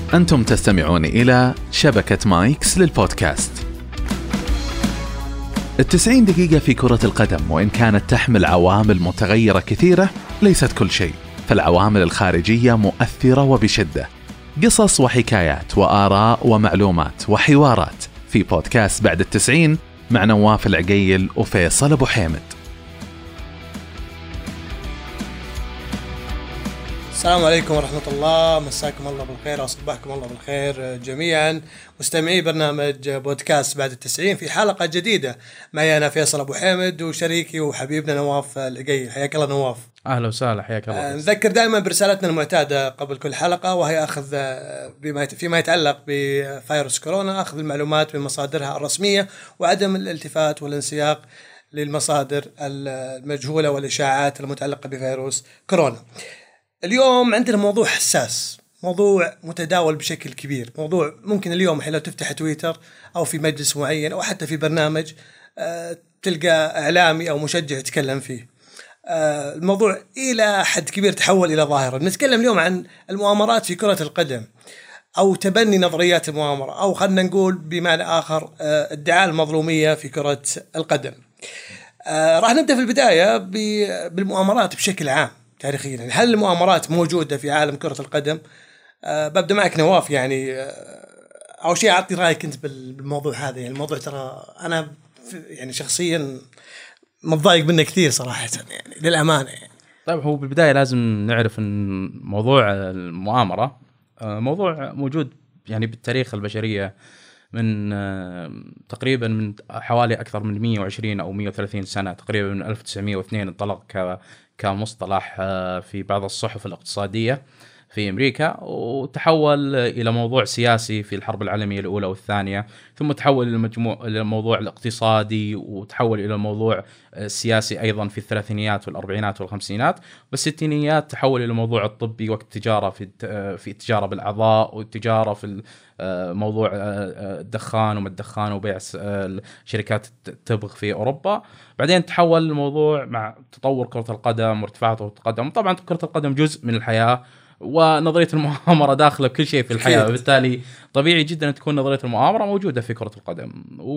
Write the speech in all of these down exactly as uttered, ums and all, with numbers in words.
أنتم تستمعون إلى شبكة مايكس للبودكاست. التسعين دقيقة في كرة القدم وإن كانت تحمل عوامل متغيرة كثيرة ليست كل شيء، فالعوامل الخارجية مؤثرة وبشدة. قصص وحكايات وآراء ومعلومات وحوارات في بودكاست بعد التسعين مع نواف العقيل وفيصل أبو حامد. السلام عليكم ورحمة الله، مساكم الله بالخير وصباحكم الله بالخير جميعا مستمعي برنامج بودكاست بعد التسعين في حلقة جديدة. معي أنا فيصل أبو حامد وشريكي وحبيبنا نواف العقيل. حياك الله نواف. أهلا وسهلا، حياك الله. نذكر دائما برسالتنا المعتادة قبل كل حلقة، وهي أخذ بما فيما يتعلق بفيروس كورونا أخذ المعلومات من مصادرها الرسمية وعدم الالتفات والانسياق للمصادر المجهولة والإشاعات المتعلقة بفيروس كورونا. اليوم عندنا موضوع حساس، موضوع متداول بشكل كبير، موضوع ممكن اليوم لو تفتح تويتر أو في مجلس معين أو حتى في برنامج تلقى إعلامي أو مشجع يتكلم فيه. الموضوع إلى حد كبير تحول إلى ظاهرة. نتكلم اليوم عن المؤامرات في كرة القدم أو تبني نظريات المؤامرة، أو خلنا نقول بمعنى آخر ادعاء المظلومية في كرة القدم. راح نبدأ في البداية بالمؤامرات بشكل عام تاريخيا. يعني هل المؤامرات موجودة في عالم كرة القدم؟ أه ببدأ معك نواف. يعني أه أول شيء أعطي رأيك أنت بالموضوع هذا. يعني الموضوع ترى أنا يعني شخصيا متضايق منه كثير صراحة، يعني للأمانة يعني. طيب، هو بالبداية لازم نعرف أن موضوع المؤامرة موضوع موجود يعني بالتاريخ البشرية من تقريبا من حوالي أكثر من مئة وعشرين أو مئة وثلاثين سنة، تقريبا من ألف وتسعمئة واثنين انطلق ك كمصطلح في بعض الصحف الاقتصادية في أمريكا، وتحول إلى موضوع سياسي في الحرب العالمية الأولى والثانية، ثم تحول إلى مجموع إلى الموضوع الاقتصادي، وتحول إلى موضوع سياسي أيضا في الثلاثينيات والأربعينات والخمسينات. بالستينيات تحول إلى موضوع الطبي والتجارة في في التجارة بالأعضاء والتجارة في موضوع الدخان وما الدخان وبيع شركات التبغ في أوروبا. بعدين تحول الموضوع مع تطور كرة القدم وارتفاع كرة القدم. طبعا كرة القدم جزء من الحياة، ونظرية المؤامرة داخلة بكل شيء في الحياة، وبالتالي طبيعي جدا أن تكون نظرية المؤامرة موجودة في كرة القدم.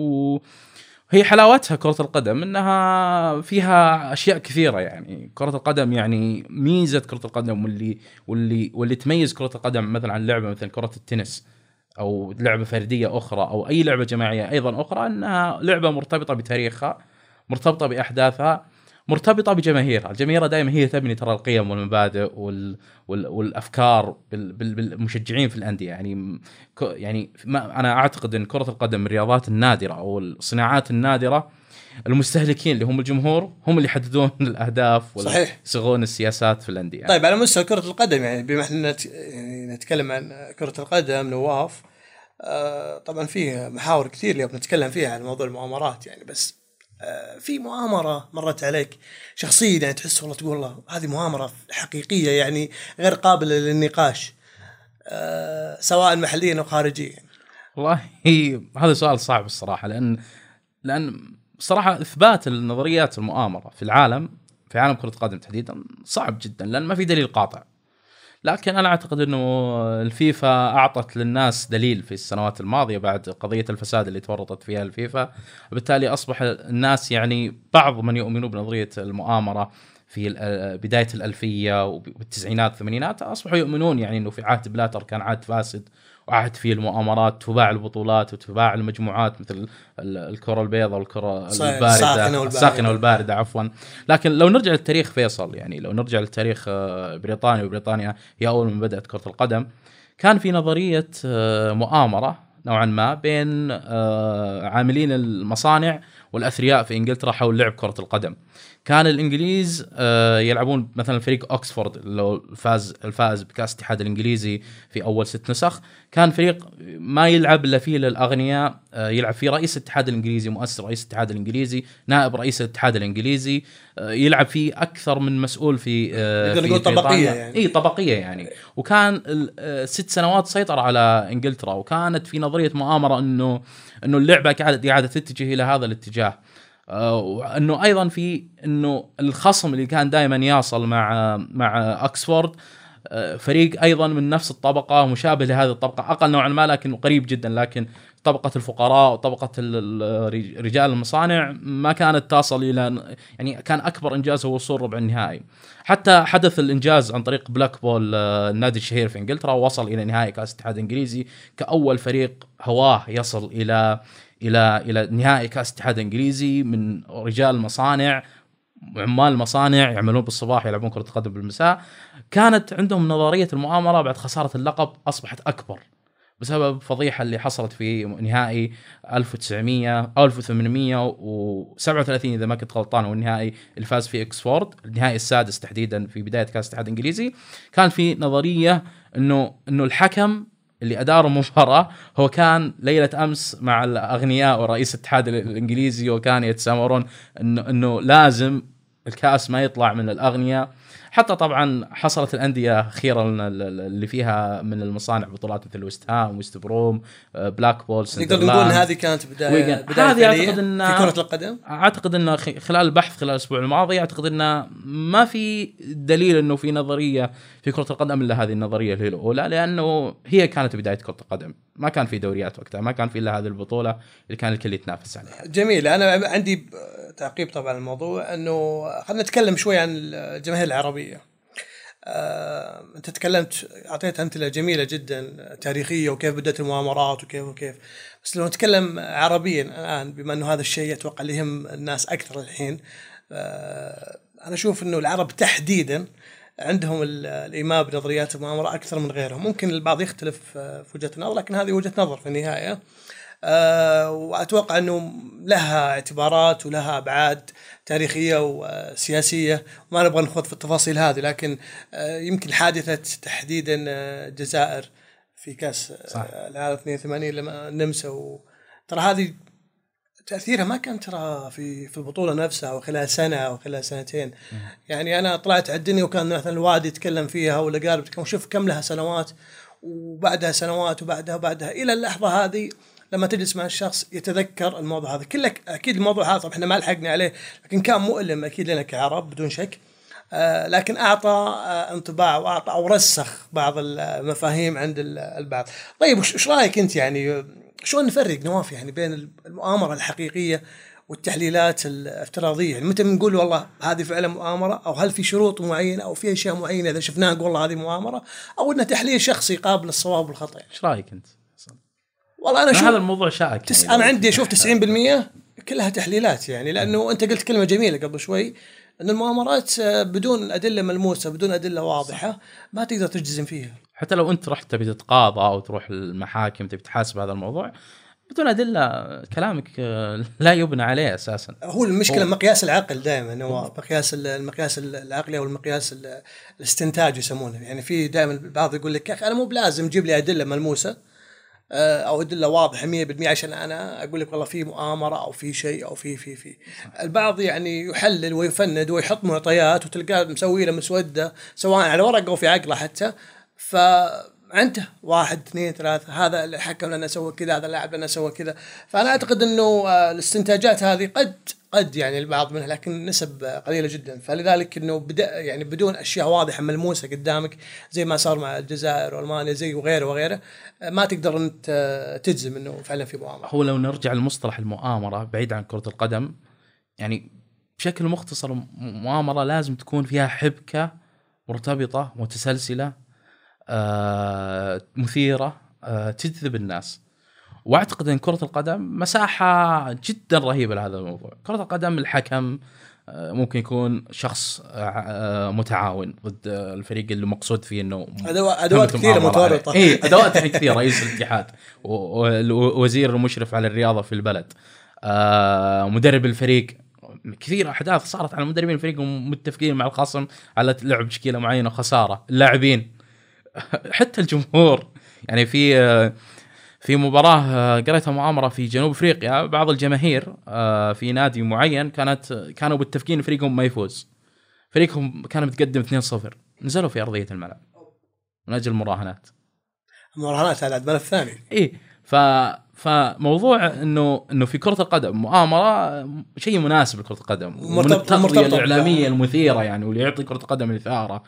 وهي حلاوتها كرة القدم أنها فيها أشياء كثيرة. يعني كرة القدم يعني ميزة كرة القدم واللي واللي واللي تميز كرة القدم مثلا عن لعبة مثل كرة التنس أو لعبة فردية أخرى أو أي لعبة جماعية أيضا أخرى، أنها لعبة مرتبطة بتاريخها، مرتبطة بأحداثها، مرتبطة بجماهيرها. الجماهير دائما هي تبني ترى القيم والمبادئ وال... وال... والأفكار بال... بال... بالمشجعين في الأندية. يعني ك... يعني ما... أنا أعتقد أن كرة القدم من الرياضات النادرة أو الصناعات النادرة المستهلكين اللي هم الجمهور هم اللي يحددون الأهداف ويصيغون السياسات في الأندية. طيب، على مستوى كرة القدم، يعني بما أننا نت... يعني نتكلم عن كرة القدم نواف، آه طبعا فيه محاور كثير اللي بنتكلم فيها عن موضوع المؤامرات يعني. بس في مؤامرة مرت عليك شخصيا يعني تحس والله تقول الله هذه مؤامرة حقيقية يعني غير قابلة للنقاش، أه سواء محليا أو خارجيا؟ والله هذا سؤال صعب الصراحة، لأن لأن صراحة إثبات النظريات المؤامرة في العالم في عالم كرة القدم تحديدا صعب جدا، لأن ما في دليل قاطع. لكن أنا أعتقد أنه الفيفا أعطت للناس دليل في السنوات الماضية بعد قضية الفساد اللي تورطت فيها الفيفا، وبالتالي أصبح الناس يعني بعض من يؤمنوا بنظرية المؤامرة في بداية الألفية وبالتسعينات والثمانينات أصبحوا يؤمنون يعني أنه في عهد بلاتر كان عهد فاسد وعهد فيه المؤامرات، تباع البطولات وتباع المجموعات مثل الكرة البيضاء والكرة الباردة الساخنة والباردة عفوا. لكن لو نرجع للتاريخ فيصل، يعني لو نرجع للتاريخ بريطانيا، وبريطانيا هي أول من بدأت كرة القدم، كان في نظرية مؤامرة نوعا ما بين عاملين المصانع والأثرياء في إنجلترا حول لعب كرة القدم. كان الإنجليز يلعبون مثلا فريق أكسفورد اللي فاز الفائز بكأس الاتحاد الإنجليزي في أول ست نسخ، كان فريق ما يلعب إلا فيه للأغنياء، يلعب فيه رئيس الاتحاد الإنجليزي، مؤسس رئيس الاتحاد الإنجليزي، نائب رئيس الاتحاد الإنجليزي، يلعب فيه أكثر من مسؤول في, في طبقية يعني. إيه طبقية يعني. وكان ست سنوات سيطر على إنجلترا، وكانت في نظرية مؤامرة إنه إنه اللعبة قاعدة تتجه إلى هذا الاتجاه. وأنه أيضا في إنه الخصم اللي كان دائما يصل مع مع أكسفورد فريق ايضا من نفس الطبقه، مشابه لهذه الطبقه، اقل نوعا ما لكن قريب جدا، لكن طبقه الفقراء وطبقه رجال المصانع ما كانت تصل الى، يعني كان اكبر انجاز هو وصول ربع النهائي. حتى حدث الانجاز عن طريق بلاك بول، النادي الشهير في انجلترا، وصل الى نهائي كاس الاتحاد الانجليزي كاول فريق هواه يصل الى الى الى نهائي كاس الاتحاد الانجليزي من رجال مصانع، عمال مصانع يعملون بالصباح يلعبون كرة القدم بالمساء. كانت عندهم نظرية المؤامرة بعد خسارة اللقب أصبحت أكبر بسبب فضيحة اللي حصلت في نهائي ألف وتسعمية أو ألف وثمانمية وسبعة وثلاثين إذا ما كنت غلطان، والنهائي اللي فاز فيه إكسفورد، النهائي السادس تحديدا في بداية كأس الاتحاد الإنجليزي. كان في نظرية إنه إنه الحكم اللي أدار المباراة هو كان ليلة أمس مع الأغنياء ورئيس الاتحاد الإنجليزي، وكان يتسامرون إنه إنه لازم الكأس ما يطلع من الأغنياء. حتى طبعا حصلت الأندية أخيرا اللي فيها من المصانع بطولات مثل ويست هام، ويست بروم، بلاك بول، نقدر نقول إن هذه كانت بداية بداية أعتقد إن في كرة القدم. أعتقد إن خلال البحث خلال الأسبوع الماضي أعتقد إن ما في دليل إنه في نظرية في كرة القدم إلا هذه النظرية اللي الأولى، لأنه هي كانت بداية كرة القدم، ما كان في دوريات وقتها، ما كان في إلا هذه البطولة اللي كان الكل يتنافس عليها. جميل. أنا عندي تعقيب طبعا الموضوع، إنه خلينا نتكلم شوي عن الجماهير العربية. آه، أنت تكلمت أعطيت أمثلة جميلة جدا تاريخية وكيف بدأت المؤامرات وكيف وكيف بس لو نتكلم عربيا الآن، بما أنه هذا الشيء يتوقع اللي يهم الناس أكثر الحين، آه، أنا أشوف أنه العرب تحديدا عندهم الإيمان بنظريات المؤامرة أكثر من غيرهم. ممكن البعض يختلف في وجهة النظر، لكن هذه وجهة نظر في النهاية. أه وأتوقع أنه لها اعتبارات ولها أبعاد تاريخية وسياسية، وما نبغى نخوض في التفاصيل هذه، لكن أه يمكن حادثة تحديدا الجزائر في كأس العالم اثنين وثمانين لما النمسا، ترى هذه تأثيرها ما كان ترى في في البطولة نفسها أو خلال سنة أو خلال سنتين. م. يعني أنا طلعت على الدنيا وكان مثلا الوادي يتكلم فيها ولا قال وشوف كم لها سنوات وبعدها سنوات وبعدها وبعدها إلى اللحظة هذه. لما تجلس مع الشخص يتذكر الموضوع هذا كله. أكيد الموضوع هذا طبعا إحنا ما لحقنا عليه، لكن كان مؤلم أكيد لنا كعرب بدون شك. آه لكن أعطى آه انطباع وأعطى أو رسخ بعض المفاهيم عند البعض. طيب وش رأيك أنت؟ يعني شلون نفرق نواف يعني بين المؤامرة الحقيقية والتحليلات الافتراضية؟ يعني متى بنقول والله هذه فعلا مؤامرة، أو هل في شروط معينة أو في أشياء معينة إذا شفناها نقول والله هذه مؤامرة، أو إنه تحليل شخصي قابل الصواب والخطأ؟ إيش رأيك أنت؟ والله أنا شوف هذا الموضوع شائك. تس... يعني أنا عندي أشوف تسعين بالمية كلها تحليلات، يعني لأنه أنت قلت كلمة جميلة قبل شوي أن المؤامرات بدون أدلة ملموسة بدون أدلة واضحة ما تقدر تجزم فيها. حتى لو أنت رحت تبي تتقاضى أو تروح المحاكم تبي تحاسب هذا الموضوع بدون أدلة، كلامك لا يبنى عليه أساسا. هو المشكلة هو مقياس العقل دائما هو مقياس المقياس العقلي أو المقياس الاستنتاج يسمونه. يعني في دائما البعض يقول لك يا أخي أنا مو بلازم جيب لي أدلة ملموسة أو أدلة واضحة مية بالمية عشان أنا أقول لك والله في مؤامرة أو في شيء أو في في في البعض يعني يحلل ويفند ويحط معطيات وتلقاه مسوي له مسودة سواء على ورقة أو في عقله حتى، فعنده واحد اثنين ثلاثة هذا اللي حكم لنا سوى كذا، هذا اللاعب لنا سوى كذا. فأنا أعتقد إنه الاستنتاجات هذه قد قد يعني البعض منها لكن نسب قليلة جدا. فلذلك إنه بدأ يعني بدون أشياء واضحة ملموسة قدامك زي ما صار مع الجزائر وألمانيا زي وغيره وغيره ما تقدر أنت تجزم إنه فعلا في مؤامرة. هو لو نرجع لمصطلح المؤامرة بعيد عن كرة القدم، يعني بشكل مختصر مؤامرة لازم تكون فيها حبكة مرتبطة متسلسلة آه، مثيرة آه، تجذب الناس. واعتقد ان كرة القدم مساحة جدا رهيبة لهذا الموضوع. كرة القدم الحكم ممكن يكون شخص متعاون ضد الفريق اللي مقصود فيه انه ادوات كثيرة متورطة. اي ادوات كثيرة، رئيس الاتحاد ووزير المشرف على الرياضة في البلد، مدرب الفريق، كثير احداث صارت على مدربين الفريق ومتفقين مع الخصم على لعب تشكيلة معينة وخسارة اللاعبين حتى الجمهور. يعني في في مباراة قريتها مؤامرة في جنوب أفريقيا، بعض الجماهير في نادي معين كانت كانوا بالتفكير فريقهم ما يفوز، فريقهم كان متقدم اثنين صفر، نزلوا في أرضية الملعب من أجل المراهنات. المراهنات على الملف الثاني. إيه ف فموضوع إنه إنه في كرة القدم مؤامرة شيء مناسب لكرة القدم، من التغطية الإعلامية المثيرة يعني واللي يعطي كرة القدم الإثارة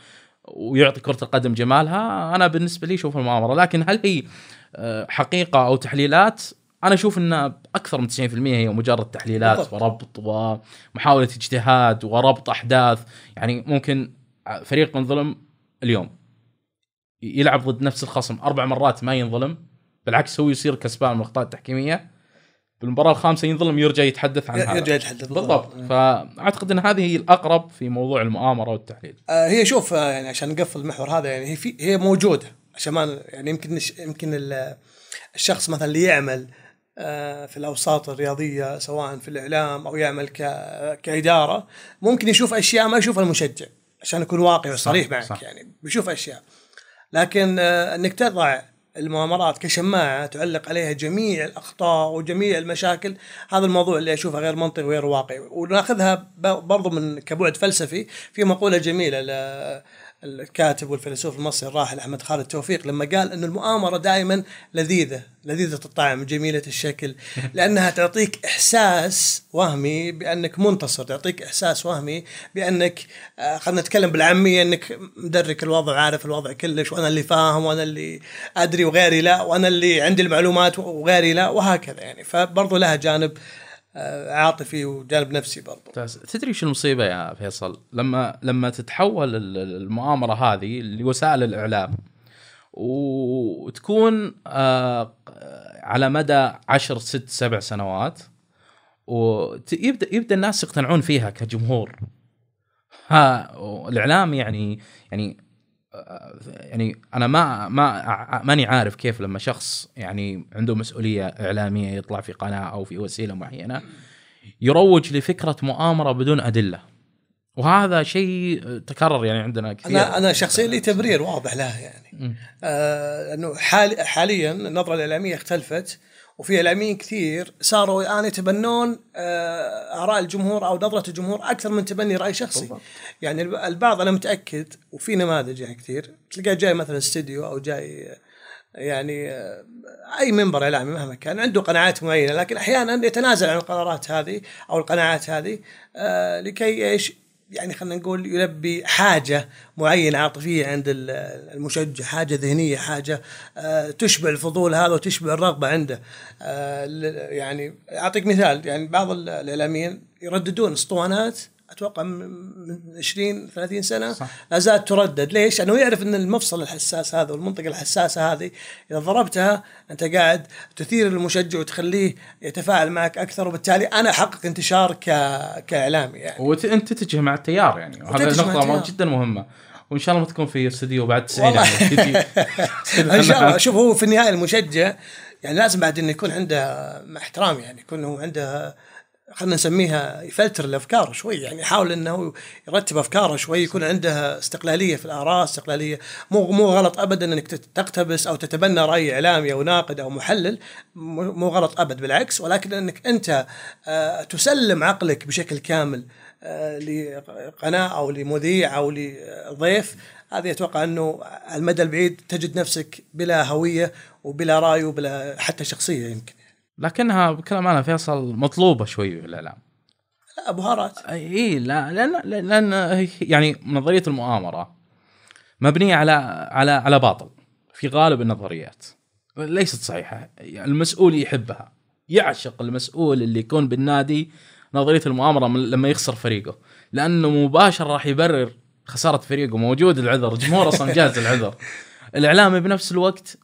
ويعطي كرة القدم جمالها، أنا بالنسبة لي أشوف المؤامرة. لكن هل هي حقيقة أو تحليلات؟ أنا أشوف أن أكثر من تسعين بالمئة هي مجرد تحليلات بالضبط. وربط ومحاولة اجتهاد وربط أحداث. يعني ممكن فريق منظلم اليوم يلعب ضد نفس الخصم أربع مرات ما ينظلم، بالعكس هو يصير كسبان من الأخطاء التحكيمية، بالمباراة الخامسة ينظلم يرجع يتحدث عن هذا. يرجع يتحدث بالضبط. فأعتقد أن هذه هي الأقرب في موضوع المؤامرة والتحليل. آه هي شوف يعني عشان نقفل المحور هذا، يعني هي في هي موجودة عشان ما يعني يمكن يمكن الشخص مثلا اللي يعمل آه في الأوساط الرياضية سواء في الإعلام أو يعمل كإدارة ممكن يشوف أشياء ما يشوفها المشجع، عشان يكون واقعي وصريح معك صح. يعني بيشوف أشياء، لكن آه أنك تضع المؤامرات كشماعة تعلق عليها جميع الأخطاء وجميع المشاكل، هذا الموضوع اللي أشوفه غير منطقي وغير واقعي. ونأخذها برضو من كبعد فلسفي في مقولة جميلة الكاتب والفيلسوف المصري الراحل أحمد خالد توفيق لما قال أن المؤامرة دائما لذيذة لذيذة الطعم جميلة الشكل، لأنها تعطيك إحساس وهمي بأنك منتصر، تعطيك إحساس وهمي بأنك خلنا نتكلم بالعامية أنك مدرك الوضع، عارف الوضع كلش، وأنا اللي فاهم وأنا اللي أدري وغيري لا، وأنا اللي عندي المعلومات وغيري لا، وهكذا يعني. فبرضو لها جانب عاطفي وجانب نفسي برضو. تدري شو المصيبة يا فيصل؟ لما لما تتحول المؤامرة هذه لوسائل الإعلام وتكون آه على مدى عشر ست سبع سنوات، ويبدأ يبدأ الناس يقتنعون فيها كجمهور. ها الإعلام يعني يعني يعني أنا ما ما ماني عارف كيف لما شخص يعني عنده مسؤولية إعلامية يطلع في قناة أو في وسيلة معينة يروج لفكرة مؤامرة بدون أدلة، وهذا شيء تكرر يعني عندنا كثير. أنا أنا شخصيا لي تبرير واضح لها يعني آه إنه حال حاليا النظرة الإعلامية اختلفت، وفي إعلاميين كثير صاروا الآن يتبنون آه آراء الجمهور أو نظرة الجمهور أكثر من تبني رأي شخصي. طبعا. يعني البعض أنا متأكد وفي نماذج يعني كثير تلقى جاي مثلا استديو أو جاي يعني أي منبر إعلامي مهما كان عنده قناعات معينة، لكن أحيانا يتنازل عن القرارات هذه أو القناعات هذه آه لكي إيش يعني خلينا نقول يلبي حاجة معينة عاطفية عند المشجع، حاجة ذهنية، حاجة آه تشبع الفضول هذا وتشبع الرغبة عنده. آه يعني أعطيك مثال، يعني بعض الإعلاميين يرددون اسطوانات أتوقع من عشرين ثلاثين سنة لا زالت تردد. ليش؟ أنه يعرف أن المفصل الحساس هذا والمنطقة الحساسة هذه إذا ضربتها أنت قاعد تثير المشجع وتخليه يتفاعل معك أكثر، وبالتالي أنا أحقق انتشار ك... كإعلامي يعني. وأنت تتجه مع التيار يعني، وهذا نقطة جدا مهمة، وإن شاء الله ما تكون في استوديو بعد تسعين إن شاء الله. شوف هو في النهاية المشجع يعني لازم بعد إنه يكون عنده مع احترام يعني يكون هو عنده خلنا نسميها يفلتر الأفكار شوي، يعني يحاول أنه يرتب أفكاره شوي، يكون عنده استقلالية في الآراء، استقلالية. مو مو غلط أبدا أنك تقتبس أو تتبنى رأي إعلامي أو ناقد أو محلل، مو غلط أبد بالعكس، ولكن أنك أنت تسلم عقلك بشكل كامل لقناة أو لمذيع أو لضيف، هذه أتوقع أنه على المدى البعيد تجد نفسك بلا هوية وبلا رأي وبلا حتى شخصية يمكن. لكنها بكلام أنا فيصل مطلوبة شوي في الإعلام. لا بهارات. إيه لا لأن لأن يعني نظرية المؤامرة مبنية على على على باطل في غالب النظريات، ليست صحيحة. يعني المسؤول يحبها، يعشق المسؤول اللي يكون بالنادي نظرية المؤامرة لما يخسر فريقه، لأنه مباشرة راح يبرر خسارة فريقه، موجود العذر، الجمهور أصلا جاهز العذر. الإعلامي بنفس الوقت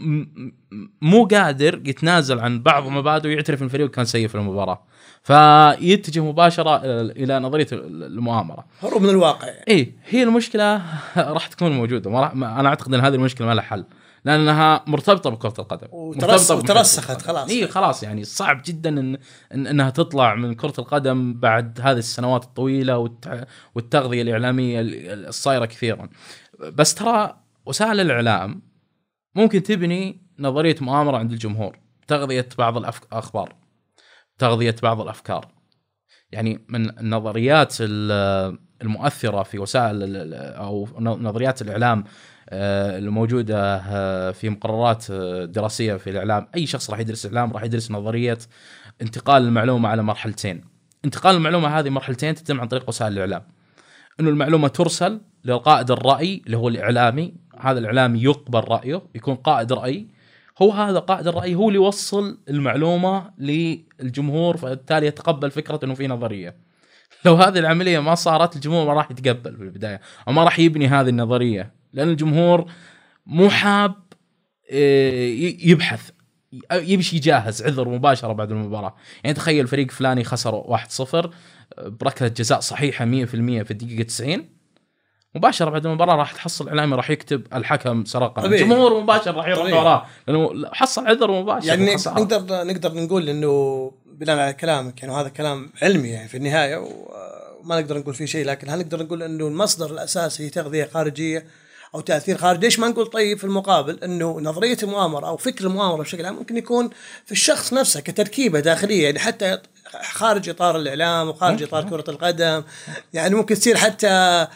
مو قادر يتنازل عن بعض مبادئه ويعترف أن الفريق كان سيء في المباراة، فيتجه مباشرة إلى نظرية المؤامرة، هروب من الواقع. إيه هي المشكلة راح تكون موجودة. ما راح أنا أعتقد أن هذه المشكلة ما لها حل، لأنها مرتبطة بكرة القدم وترسخت خلاص. إيه خلاص يعني صعب جدا إن, إن أنها تطلع من كرة القدم بعد هذه السنوات الطويلة والتغذية الإعلامية الصايرة كثيرا. بس ترى وسائل الإعلام ممكن تبني نظرية مؤامرة عند الجمهور، تغذية بعض الأخبار، تغذية بعض الأفكار. يعني من النظريات المؤثرة في وسائل أو نظريات الإعلام الموجودة في مقررات دراسية في الإعلام، أي شخص راح يدرس إعلام راح يدرس نظرية انتقال المعلومة على مرحلتين. انتقال المعلومة هذه مرحلتين تتم عن طريق وسائل الإعلام. انه المعلومه ترسل للقائد الرأي اللي هو الاعلامي، هذا الاعلامي يقبل رايه، يكون قائد رأي، هو هذا قائد الرأي هو اللي يوصل المعلومه للجمهور، فبالتالي يتقبل فكره انه في نظريه. لو هذه العمليه ما صارت الجمهور ما راح يتقبل في البدايه، او ما راح يبني هذه النظريه، لان الجمهور مو حاب يبحث، يمشي يجهز عذر مباشره بعد المباراه. يعني تخيل فريق فلاني خسر واحد صفر بركله جزاء صحيحه مية بالمية في الدقيقه تسعين، مباشره بعد المباراه راح تحصل اعلامي راح يكتب الحكم سرقه، الجمهور مباشره راح يروح وراه لانه حصل عذر مباشر. يعني نقدر نقدر نقول انه بناء على كلامك يعني هذا كلام علمي يعني في النهايه، وما نقدر نقول فيه شيء، لكن هل نقدر نقول انه المصدر الاساسي تغذيه خارجيه او تاثير خارجي؟ ليش ما نقول طيب في المقابل انه نظريه المؤامره او فكر المؤامره بشكل عام ممكن يكون في الشخص نفسه كتركيبه داخليه، يعني حتى خارج اطار الاعلام وخارج اطار كره القدم، يعني ممكن تصير حتى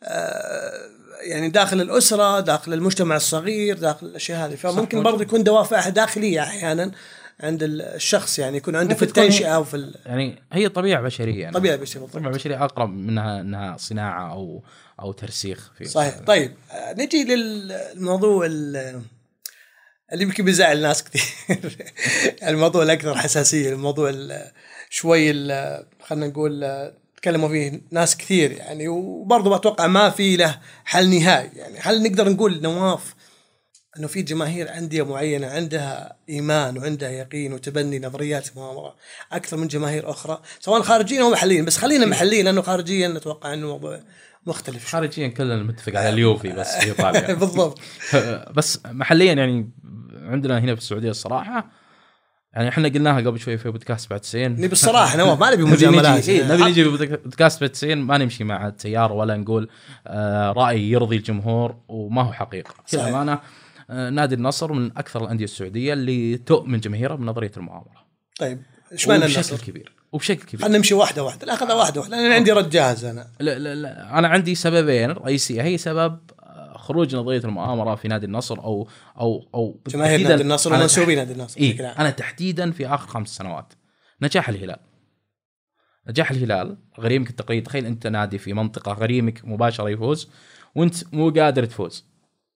يعني داخل الاسره، داخل المجتمع الصغير، داخل الاشياء هذه. فممكن برضه يكون دوافع داخليه احيانا عند الشخص، يعني يكون عنده في التنشئه او في ال... يعني هي طبيعه بشريه، يعني طبيعه بشريه طبيعه بشريه اقرب منها انها صناعه او او ترسيخ في صحيح. طيب نجي للموضوع اللي يمكن بيزعل ناس كثير الموضوع الاكثر حساسيه، الموضوع شوي خلينا نقول تكلموا فيه ناس كثير يعني، وبرضه بتوقع ما في له حل نهائي. يعني هل نقدر نقول نواف انه في جماهير انديه معينه عندها ايمان وعندها يقين وتبني نظريات المؤامره اكثر من جماهير اخرى سواء خارجيين او محليين؟ بس خلينا محليين لانه خارجيا نتوقع انه الموضوع مختلف. خارجيا كلنا نتفق على اليوفي بس في ايطاليا بالضبط. بس محليا يعني عندنا هنا في السعوديه الصراحه، يعني احنا قلناها قبل شوي في بودكاست بعد تسعين، نبي الصراحه نواف ما نبي مجاملات، نبي نجي في بودكاست بعد تسعين ما نمشي مع التيار ولا نقول آه راي يرضي الجمهور وما هو حقيقه. كذا معنا آه نادي النصر من اكثر الانديه السعوديه اللي تؤمن جماهيره بنظريه المؤامره. طيب ايش معنى النصر؟ بشكل كبير وبشكل كبير. خلينا نمشي واحده واحده. لا خذها واحده واحده، انا عندي رد جاهز. انا لا لا لا انا عندي سببين رئيسيه. هي سبب خروج نظريه المؤامره في نادي النصر او او او جماهير نادي النصر ومنسوبين نادي النصر. إيه؟ انا تحديدا في اخر خمس سنوات نجاح الهلال نجاح الهلال غريمك التقليدي. تخيل انت نادي في منطقه غريمك مباشره يفوز وانت مو قادر تفوز،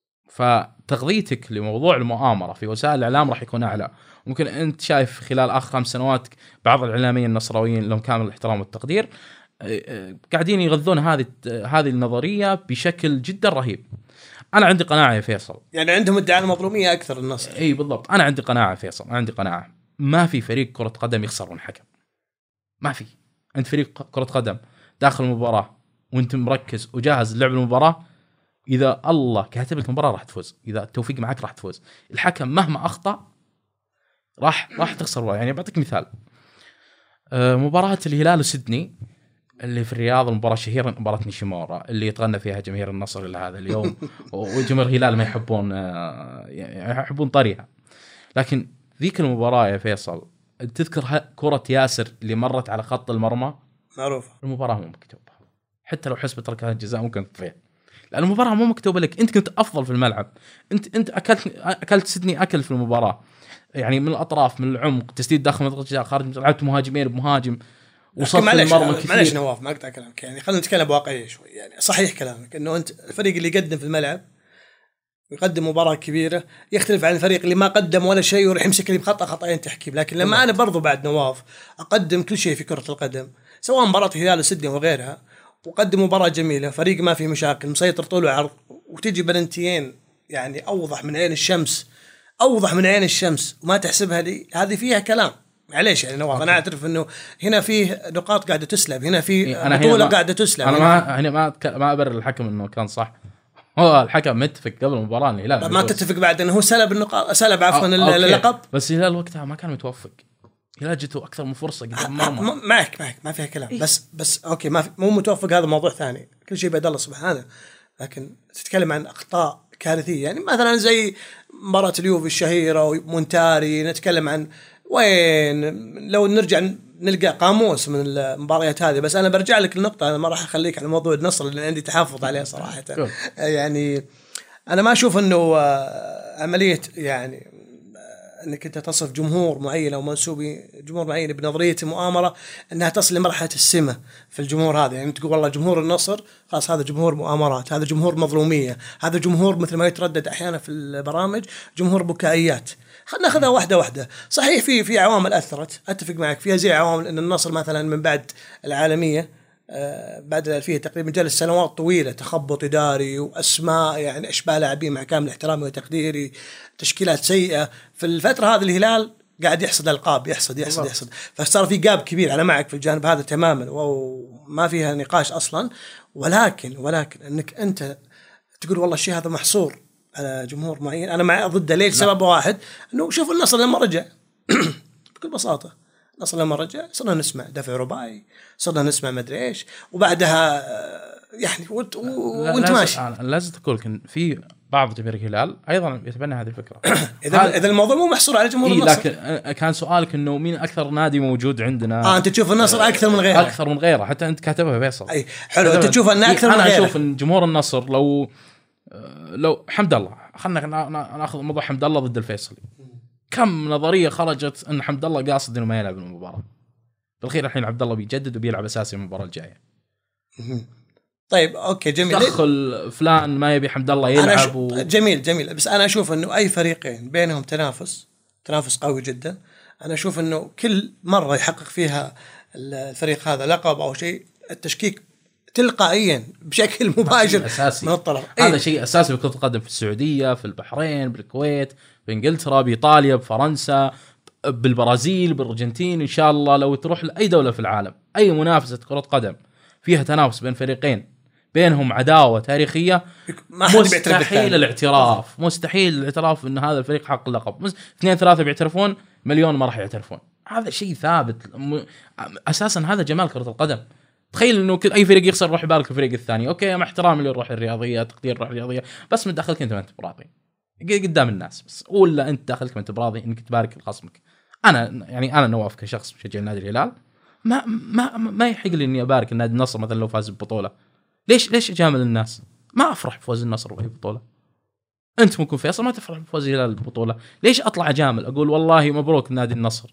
فتغذيتك لموضوع المؤامره في وسائل الاعلام راح يكون اعلى. ممكن انت شايف خلال اخر خمس سنوات بعض الاعلاميين النصراويين لهم كامل الاحترام والتقدير قاعدين يغذون هذه هذه النظريه بشكل جدا رهيب. انا عندي قناعه يا فيصل، يعني عندهم ادعاء المظلوميه اكثر النصر. اي بالضبط. انا عندي قناعه فيصل، انا عندي قناعه ما في فريق كره قدم يخسر من حكم. ما في. انت فريق كره قدم داخل المباراه وانت مركز وجاهز للعب المباراه، اذا الله كاتب لك المباراه راح تفوز، اذا التوفيق معك راح تفوز. الحكم مهما اخطا راح راح تخسر. يعني بعطيك مثال، مباراه الهلال وسيدني اللي في الرياض، المباراة الشهيرة مباراة نيشيمورا اللي يتغنى فيها جماهير النصر إلى هذا اليوم وجماهير الهلال ما يحبون يعني يحبون طريها. لكن ذيك المباراة يا فيصل تذكر كرة ياسر اللي مرت على خط المرمى؟ معروفة. المباراة مو مكتوبة، حتى لو حسبت ركلات الجزاء ممكن تضيع، لأن المباراة مو مكتوبة لك. أنت كنت أفضل في الملعب، أنت أنت أكلت أكلت سيدني أكل في المباراة، يعني من الأطراف من العمق تسديد داخل منطقة الجزاء خارج، لعبت مهاجمين بمهاجم وصف المرمى كثير. معلش نواف ما اقطع كلامك، يعني خلينا نتكلم بواقعيه شوي. يعني صحيح كلامك انه انت الفريق اللي يقدم في الملعب ويقدم مباراه كبيره يختلف عن الفريق اللي ما قدم ولا شيء ويروح يمسك لي بخطا خطأين تحكيم. لكن لما الله. انا برضو بعد نواف اقدم كل شيء في كره القدم، سواء مباراه الهلال وسيدني وغيرها، وقدم مباراه جميله، فريق ما فيه مشاكل، مسيطر طول وعرض، وتجي بلنتيين يعني اوضح من عين الشمس، اوضح من عين الشمس، وما تحسبها لي، هذه فيها كلام. معليش يعني نواف، انا اعترف انه هنا فيه نقاط قاعده تسلب، هنا في بطوله قاعده تسلب. انا ما هنا ما ما ابرر الحكم انه كان صح، هو الحكم متفق قبل المباراه الهلال ما تتفق بعد انه هو سلب النقاط، سلب عفوا اللقب. بس الهلال وقتها ما كان متوفق، الهلال جته اكثر من فرصه قدام مرمى. معك معك ما فيها كلام. إيه؟ بس بس اوكي ما مو متوفق، هذا موضوع ثاني، كل شيء بيد الله سبحانه. لكن تتكلم عن اخطاء كارثيه، يعني مثلا زي مباراه اليوفي الشهيره ومونتاري، نتكلم عن وين لو نرجع نلقى قاموس من المباريات هذه. بس أنا برجع لك النقطة، أنا ما راح أخليك على موضوع النصر لأن عندي تحفظ عليه صراحة. يعني أنا ما أشوف أنه عملية يعني انك انت تصف جمهور معين او منسوبي جمهور معين بنظريه المؤامره انها تصل لمرحله السمه في الجمهور هذا. يعني تقول والله جمهور النصر خلاص هذا جمهور مؤامرات، هذا جمهور مظلوميه، هذا جمهور مثل ما يتردد احيانا في البرامج جمهور بكائيات. خلينا ناخذها واحده واحده. صحيح في في عوامل اثرت، اتفق معك فيها، زي عوامل ان النصر مثلا من بعد العالميه آه بعد الألفية تقريبا جلس سنوات طويله تخبط اداري واسماء يعني اشباه لاعبين مع كامل احترامي وتقديري، تشكيلات سيئه. في الفتره هذه الهلال قاعد يحصد القاب، يحصد يحصد يحصد، فصار في جاب كبير. انا معك في الجانب هذا تماما وما فيها نقاش اصلا. ولكن ولكن انك انت تقول والله الشيء هذا محصور على جمهور معين، انا مع ضده. ليش؟ سبب واحد، انه شوف النصر لما رجع بكل بساطه، النصر لما رجع صرنا نسمع دفع رباعي، صرنا نسمع مدري ايش، وبعدها يعني وانت, وانت ماشي. لازم تقول لك في بعض جماهير الهلال ايضا يتبنى هذه الفكره. اذا اذا الموضوع مو محصور على جمهور إيه النصر. لكن كان سؤالك انه مين اكثر نادي موجود عندنا. اه انت تشوف النصر اكثر من غيره. اكثر من غيره، حتى انت كاتبها فيصل. اي حلو، انت تشوف انه اكثر إيه من غيره. انا اشوف ان جمهور النصر لو لو حمد الله، خلينا ناخذ موضوع حمد الله ضد الفيصلي، كم نظريه خرجت ان حمد الله قاصد انه ما يلعب المباراه، بالاخير الحين عبد الله بيجدد وبيلعب اساسي المباراه الجايه. طيب اوكي جميل، دخل فلان ما يبي حمد الله يلعب و... جميل جميل. بس انا اشوف انه اي فريقين بينهم تنافس تنافس قوي جدا، انا اشوف انه كل مره يحقق فيها الفريق هذا لقب او شيء، التشكيك تلقائيا بشكل مباشر اساسي من الطرف. هذا إيه؟ شيء اساسي في كرة القدم، في السعوديه، في البحرين، بالكويت، بانجلترا، بايطاليا، بفرنسا، بالبرازيل، بالارجنتين. ان شاء الله لو تروح لاي دوله في العالم، اي منافسه كرة قدم فيها تنافس بين فريقين بينهم عداوه تاريخيه، مستحيل الاعتراف مستحيل الاعتراف ان هذا الفريق حق اللقب. اثنين ثلاثه بيعترفون، مليون ما راح يعترفون. هذا شيء ثابت اساسا، هذا جمال كرة القدم. تخيل انه اي فريق يخسر روح بالك الفريق الثاني. اوكي مع احترامي للروح الرياضيه، تقدير الروح الرياضيه، بس من داخلك انت ما انت براضي قدام الناس بس، ولا انت داخلك ما انت براضي انك تبارك لخصمك. انا يعني انا نواف كشخص مشجع نادي الهلال ما ما ما يحق لي اني ابارك النادي النصر مثلا لو فاز ببطوله. ليش ليش اجامل الناس؟ ما افرح بفوز النصر باي بطوله. انت ممكن فيصل ما تفرح بفوز الهلال ببطوله، ليش اطلع اجامل اقول والله مبروك نادي النصر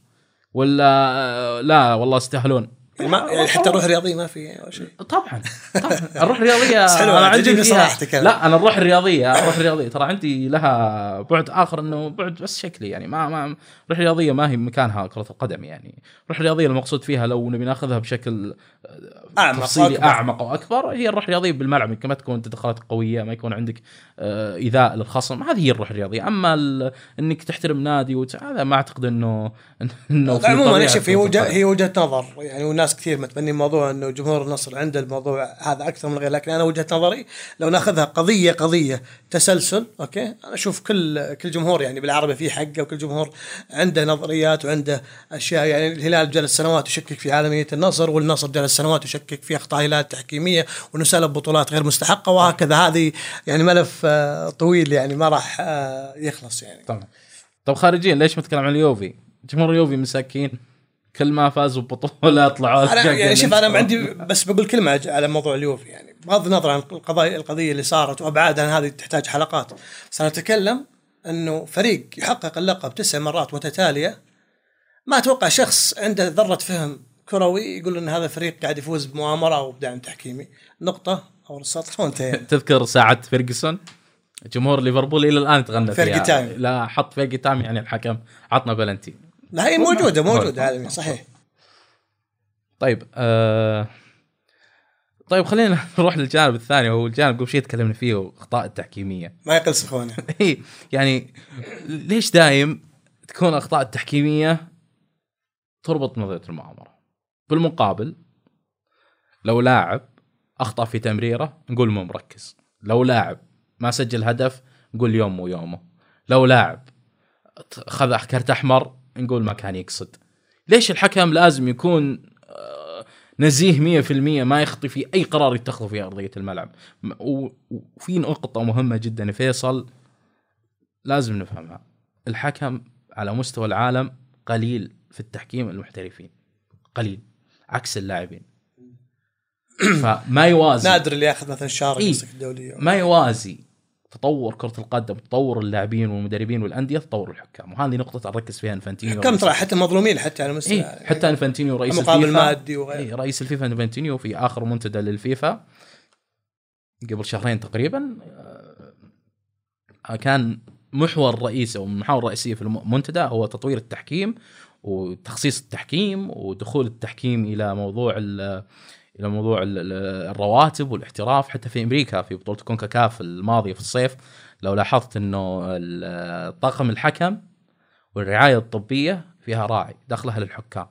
ولا لا والله استاهلون؟ ما يعني حتى الروح الرياضيه ما في شيء. طبعا طبعا الروح الرياضيه انا عندي صراحتك. لا انا الروح الرياضيه الروح الرياضيه ترى عندي لها بعد اخر، انه بعد بس شكلي يعني ما ما الروح الرياضيه ما هي مكانها كره القدم. يعني الروح الرياضيه المقصود فيها لو نبي ناخذها بشكل تفصيلي اعمق واكبر، هي الروح الرياضيه بالملعب، كما تكون تدخلات قويه، ما يكون عندك ايذاء للخصم، هذه هي الروح الرياضيه. اما انك تحترم نادي هذا ما اعتقد انه انه عموما شوف هي وجهه هي وجهه نظر يعني، والناس كثير متبني موضوع انه جمهور النصر عنده الموضوع هذا اكثر من غير. لكن انا وجهه نظري لو ناخذها قضيه قضيه تسلسل، اوكي انا اشوف كل كل جمهور يعني بالعربي فيه حقه، وكل جمهور عنده نظريات وعنده اشياء. يعني الهلال جلس سنوات يشكك في عالميه النصر، والنصر جلس سنوات يشكك في اخطاء هلال تحكيميه ونسالب بطولات غير مستحقه، وهكذا. هذه يعني ملف طويل يعني ما راح يخلص يعني. طبعا. طب خارجيا ليش نتكلم عن اليوفي؟ جمهور اليوفي مساكين كل ما فازوا ببطوله طلعوا. انا يعني شوف انا عندي بس بقول كلمه على موضوع اليوفي، يعني بغض النظر عن القضايا القضيه اللي صارت وابعادها هذه تحتاج حلقات، سنتكلم انه فريق يحقق اللقب تسع مرات متتاليه، ما اتوقع شخص عنده ذره فهم كروي يقول ان هذا الفريق قاعد يفوز بمؤامره او بدعم تحكيمي. نقطه او السطر وانتهى. تذكر ساعه فيرجسون جمهور ليفربول الى الان تغنى فيها، لا حط فيرجي تايم يعني الحكم عطنا بلنتي. لا هي موجوده موجوده عالميا صحيح. طيب آه طيب خلينا نروح للجانب الثاني، وهو الجانب قبل شيء تكلمنا فيه، اخطاء التحكيميه. ما يقل سخونه. يعني ليش دايم تكون اخطاء التحكيميه تربط نظريه المؤامره؟ بالمقابل لو لاعب اخطا في تمريره نقول مو مركز، لو لاعب ما سجل هدف نقول يوم مو يومه، لو لاعب خذ كرت احمر نقول ما كان يقصد. ليش الحكم لازم يكون نزيه مية في المية ما يخطي في أي قرار يتخذه في أرضية الملعب؟ وفي نقطة مهمة جدا فيصل لازم نفهمها، الحكم على مستوى العالم قليل في التحكيم المحترفين، قليل عكس اللاعبين. فما يوازي، نادر اللي ياخذ مثلا شارة إيه؟ الدولية ما يوازي تطور كرة القدم، تطور اللاعبين والمدربين والأندية، تطور الحكام، وهذه نقطة أركز فيها إنفانتينيو. كم ترى حتى مظلومين حتى على مستوى إيه حتى إنفانتينيو رئيس مقابل الفيفا مادي وغيره. إيه رئيس الفيفا إنفانتينيو في آخر منتدى للفيفا قبل شهرين تقريبا كان محور رئيسي أو محور رئيسية في المنتدى هو تطوير التحكيم وتخصيص التحكيم ودخول التحكيم إلى موضوع إلى موضوع الرواتب والاحتراف. حتى في أمريكا في بطولة كونكاكاف الماضية في الصيف لو لاحظت إنه الطاقم الحكم والرعاية الطبية فيها راعي دخلها للحكام،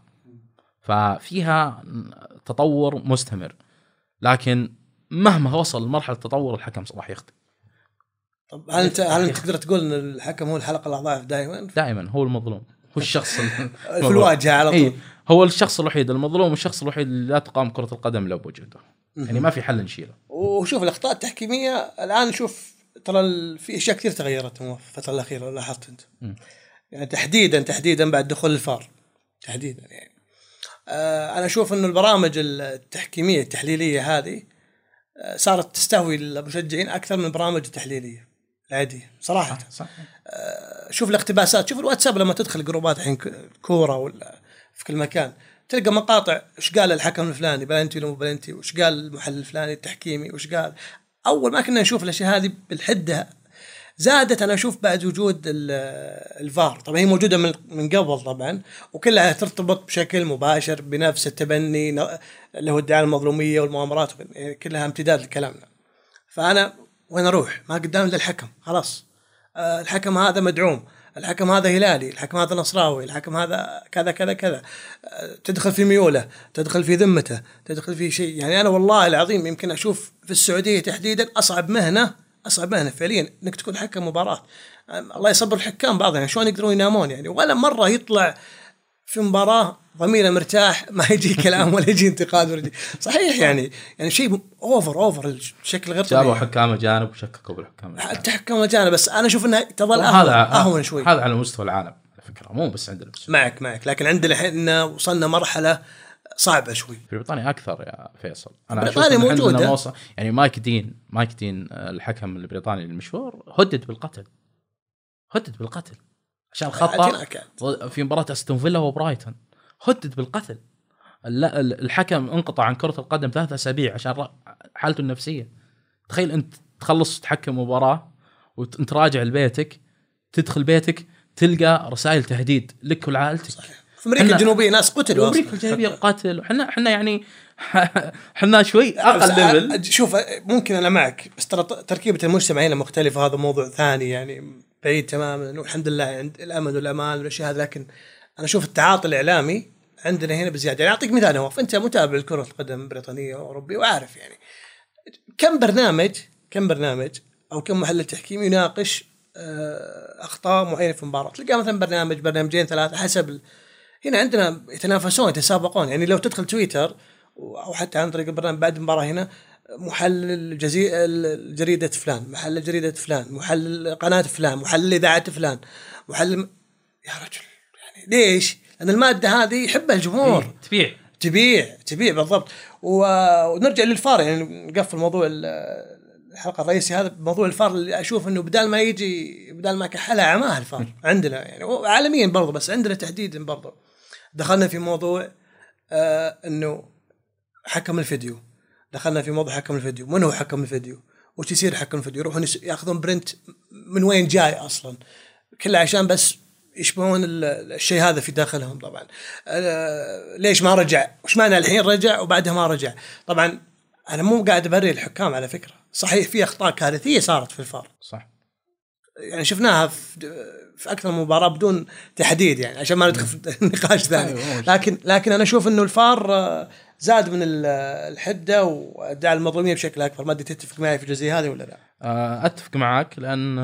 ففيها تطور مستمر. لكن مهما وصل لمرحلة تطور الحكم راح يخطئ. طب هل انت هل انت تقدر تقول ان الحكم هو الحلقة الأضعف دائما؟ دائما هو المظلوم، هو الشخص في الواجهة على طول. إيه هو الشخص الوحيد المظلوم والشخص الوحيد اللي لا تقام كرة القدم له بوجوده، يعني ما في حل نشيله. وشوف الأخطاء التحكيمية الآن شوف ترى في أشياء كثير تغيرت في الفترة الأخيرة لاحظت أنت م. يعني تحديدا تحديدا بعد دخول الفار تحديدا يعني آه أنا أشوف إنه البرامج التحكيمية التحليلية هذه آه صارت تستهوي المشجعين أكثر من البرامج التحليلية العادية صراحة. صح صح. آه شوف الاقتباسات، شوف الواتساب لما تدخل جروبات الحين كورة ولا في كل مكان تلقى مقاطع وش قال الحكم الفلاني بلنتي لو بلنتي، وش قال المحلل الفلاني التحكيمي وش قال. أول ما كنا نشوف الأشياء هذه بالحدة زادت أنا أشوف بعد وجود الفار. طبعا هي موجودة من من قبل طبعا وكلها ترتبط بشكل مباشر بنفس التبني اللي هو ادعاء المظلومية والمؤامرات كلها امتداد لكلامنا. فأنا وين أروح ما قدام للحكم خلاص أه الحكم هذا مدعوم، الحكم هذا هلالي، الحكم هذا نصراوي، الحكم هذا كذا كذا كذا أه تدخل في ميوله، تدخل في ذمته، تدخل في شيء. يعني أنا والله العظيم يمكن أشوف في السعودية تحديدا أصعب مهنة أصعب مهنة فعليا إنك تكون حكم مباراة. الله يصبر الحكام بعضهم يعني شلون يقدرون ينامون يعني، ولا مرة يطلع في مباراة ضميره مرتاح ما يجي كلام ولا يجي انتقاد ولا يجي صحيح يعني يعني شيء اوفر اوفر بشكل غير طبيعي. جابوا حكام اجانب وشككوا بالحكام الحكام اجانب بس انا اشوف انها تظل اهون اهون شوي. هذا على مستوى العالم على فكره مو بس عندنا بس. معك معك لكن عندنا الحين وصلنا مرحله صعبه شوي. في بريطانيا اكثر يا فيصل. انا بريطانيا موجوده يعني مايك دين مايك دين الحكم البريطاني المشهور هدد بالقتل هدد بالقتل عشان خطأ في مباراة أستون فيلا وبرايتون، هدد بالقتل. الحكم انقطع عن كرة القدم ثلاثة أسابيع عشان حالته النفسية. تخيل أنت تخلص تحكم مباراة وأنت راجع لبيتك تدخل بيتك تلقى رسائل تهديد لك ولعائلتك. في أمريكا الجنوبية ناس قتلوا، أمريكا الجنوبية قتل، وحنا حنا يعني حنا شوي أقل ليفل. شوف ممكن أنا معك بس ترى تركيبة المجتمع هنا مختلفة، هذا موضوع ثاني يعني بعيد تماما والحمد لله عند الأمن والأمان والأشياء هذه. لكن أنا أشوف التعاطي الإعلامي عندنا هنا بزيادة. يعني أعطيك مثال نواف، أنت متابع لكرة القدم البريطانية وأوروبية وعارف يعني كم برنامج كم برنامج أو كم محلل تحكيمي يناقش أخطاء معينة في مباراة. تلقى مثلا برنامج برنامجين ثلاثة حسب ال... هنا عندنا يتنافسون يتسابقون. يعني لو تدخل تويتر أو حتى عن طريق البرنامج بعد المباراة هنا محلل جريدة فلان، محلل جريدة فلان، محلل قناة فلان، محلل إذاعة فلان، محلل. يا رجل يعني ليش؟ لأن المادة هذه يحبها الجمهور. إيه؟ تبيع تبيع تبيع بالضبط. ونرجع للفار يعني نقفل موضوع الحلقة الرئيسية هذا بموضوع الفار اللي أشوف إنه بدال ما يجي بدال ما كحلها عماه الفار عندنا يعني عالميا برضو بس عندنا تحديدا برضو. دخلنا في موضوع آه إنه حكم الفيديو، دخلنا في موضوع حكم الفيديو. من هو حكم الفيديو؟ وش يصير حكم الفيديو؟ يروحون ياخذون برنت من وين جاي اصلا كله عشان بس يشبهون الشيء هذا في داخلهم. طبعا آه ليش ما رجع؟ وش معنى الحين رجع وبعدها ما رجع؟ طبعا انا مو قاعد ابرر الحكام على فكره، صحيح في اخطاء كارثيه صارت في الفار صح يعني شفناها في, في اكثر من مباراه بدون تحديد يعني عشان ما ندخل في نقاش ثاني. لكن لكن انا اشوف انه الفار زاد من الحده وادعى المظلوميه بشكل اكبر. ما ادري تتفق معي في الجزئيه هذه ولا لا؟ اتفق معك لان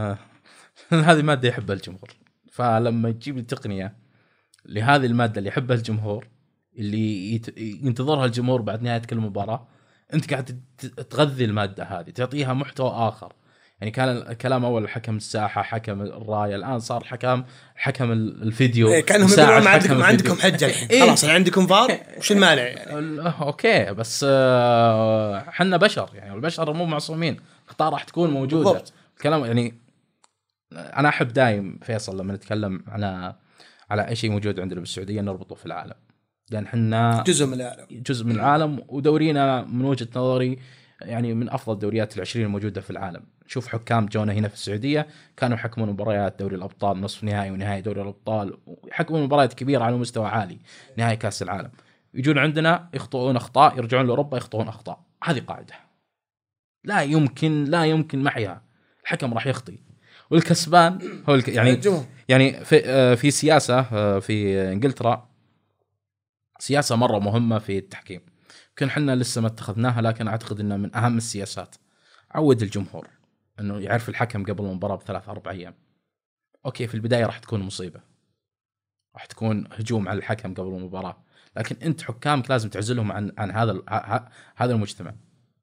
هذه ماده يحبها الجمهور، فلما تجيب التقنيه لهذه الماده اللي يحبها الجمهور اللي ينتظرها الجمهور بعد نهايه كل مباراه، انت قاعد تغذي الماده هذه تعطيها محتوى اخر. يعني كان الكلام اول حكم الساحه حكم الرايه، الان صار حكم حكم الفيديو. إيه كانهم يقولون ما عندكم عندكم حجه الحين إيه؟ خلاص عندكم فار وش المانع يعني؟ اوكي بس حنا بشر يعني والبشر مو معصومين، اخطاء راح تكون موجوده بالضبط. الكلام يعني انا احب دايم فيصل لما نتكلم على على اي شيء موجود عندنا بالسعوديه نربطه في العالم، لان احنا جزء من العالم جزء من العالم، ودورينا من وجهه نظري يعني من افضل الدوريات العشرين الموجوده في العالم. شوف حكام جونا هنا في السعوديه كانوا يحكمون مباريات دوري الابطال، نصف نهائي ونهائي دوري الابطال، ويحكمون مباريات كبيره على مستوى عالي، نهائي كاس العالم. يجون عندنا يخطئون اخطاء، يرجعون لاوروبا يخطئون اخطاء. هذه قاعده لا يمكن لا يمكن محيها، الحكم راح يخطئ والكسبان هو الك... يعني يعني في في سياسه في انجلترا، سياسه مره مهمه في التحكيم، يمكن احنا لسه ما اتخذناها، لكن اعتقد انها من اهم السياسات. عود الجمهور انه يعرف الحكم قبل المباراه بثلاث اربع ايام. اوكي في البدايه راح تكون مصيبه، راح تكون هجوم على الحكم قبل المباراه، لكن انت حكامك لازم تعزلهم عن عن هذا هذا المجتمع.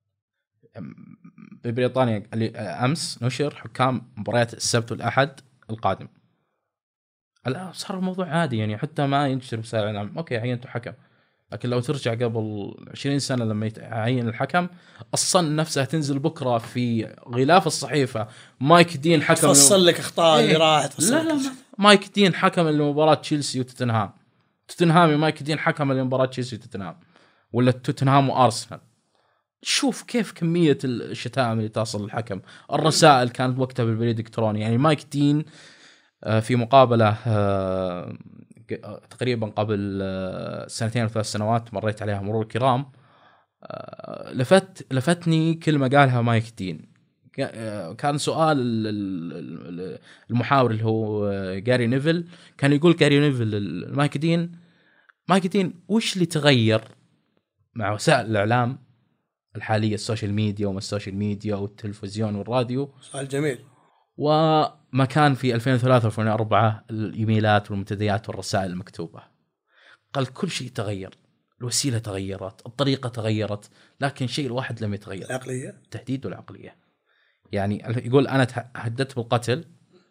ببريطانيا امس نشر حكام مباريات السبت والاحد القادم. الان صار الموضوع عادي، يعني حتى ما ينشر بسائل الاعلام اوكي عينتوا حكم. لكن لو ترجع قبل عشرين سنه لما يتعين الحكم، الصن نفسها تنزل بكره في غلاف الصحيفه مايك دين حكم تفصل لك اخطاء اللي راحت. لا لا لا مايك دين حكم لمباراه تشيلسي وتوتنهام، توتنهامي مايك دين حكم لمباراه تشيلسي وتوتنهام، ولا توتنهام وارسنال. شوف كيف كميه الشتائم اللي تصل للحكم. الرسائل كانت وقتها بالبريد الالكتروني. يعني مايك دين في مقابله تقريبا قبل سنتين او ثلاث سنوات مريت عليها مرور الكرام، لفت لفتني كلمه قالها مايك دين. كان سؤال المحاور اللي هو جاري نيفل، كان يقول جاري نيفل مايك دين مايك دين وش اللي تغير مع وسائل الاعلام الحاليه، السوشيال ميديا وما السوشيال ميديا والتلفزيون والراديو؟ سؤال جميل. وما كان في ألفين وثلاثة ألفين وأربعة الايميلات والمنتديات والرسائل المكتوبه. قال كل شيء تغير، الوسيله تغيرت، الطريقه تغيرت، لكن شيء الواحد لم يتغير، العقليه، التهديد والعقليه. يعني يقول انا تهددت بالقتل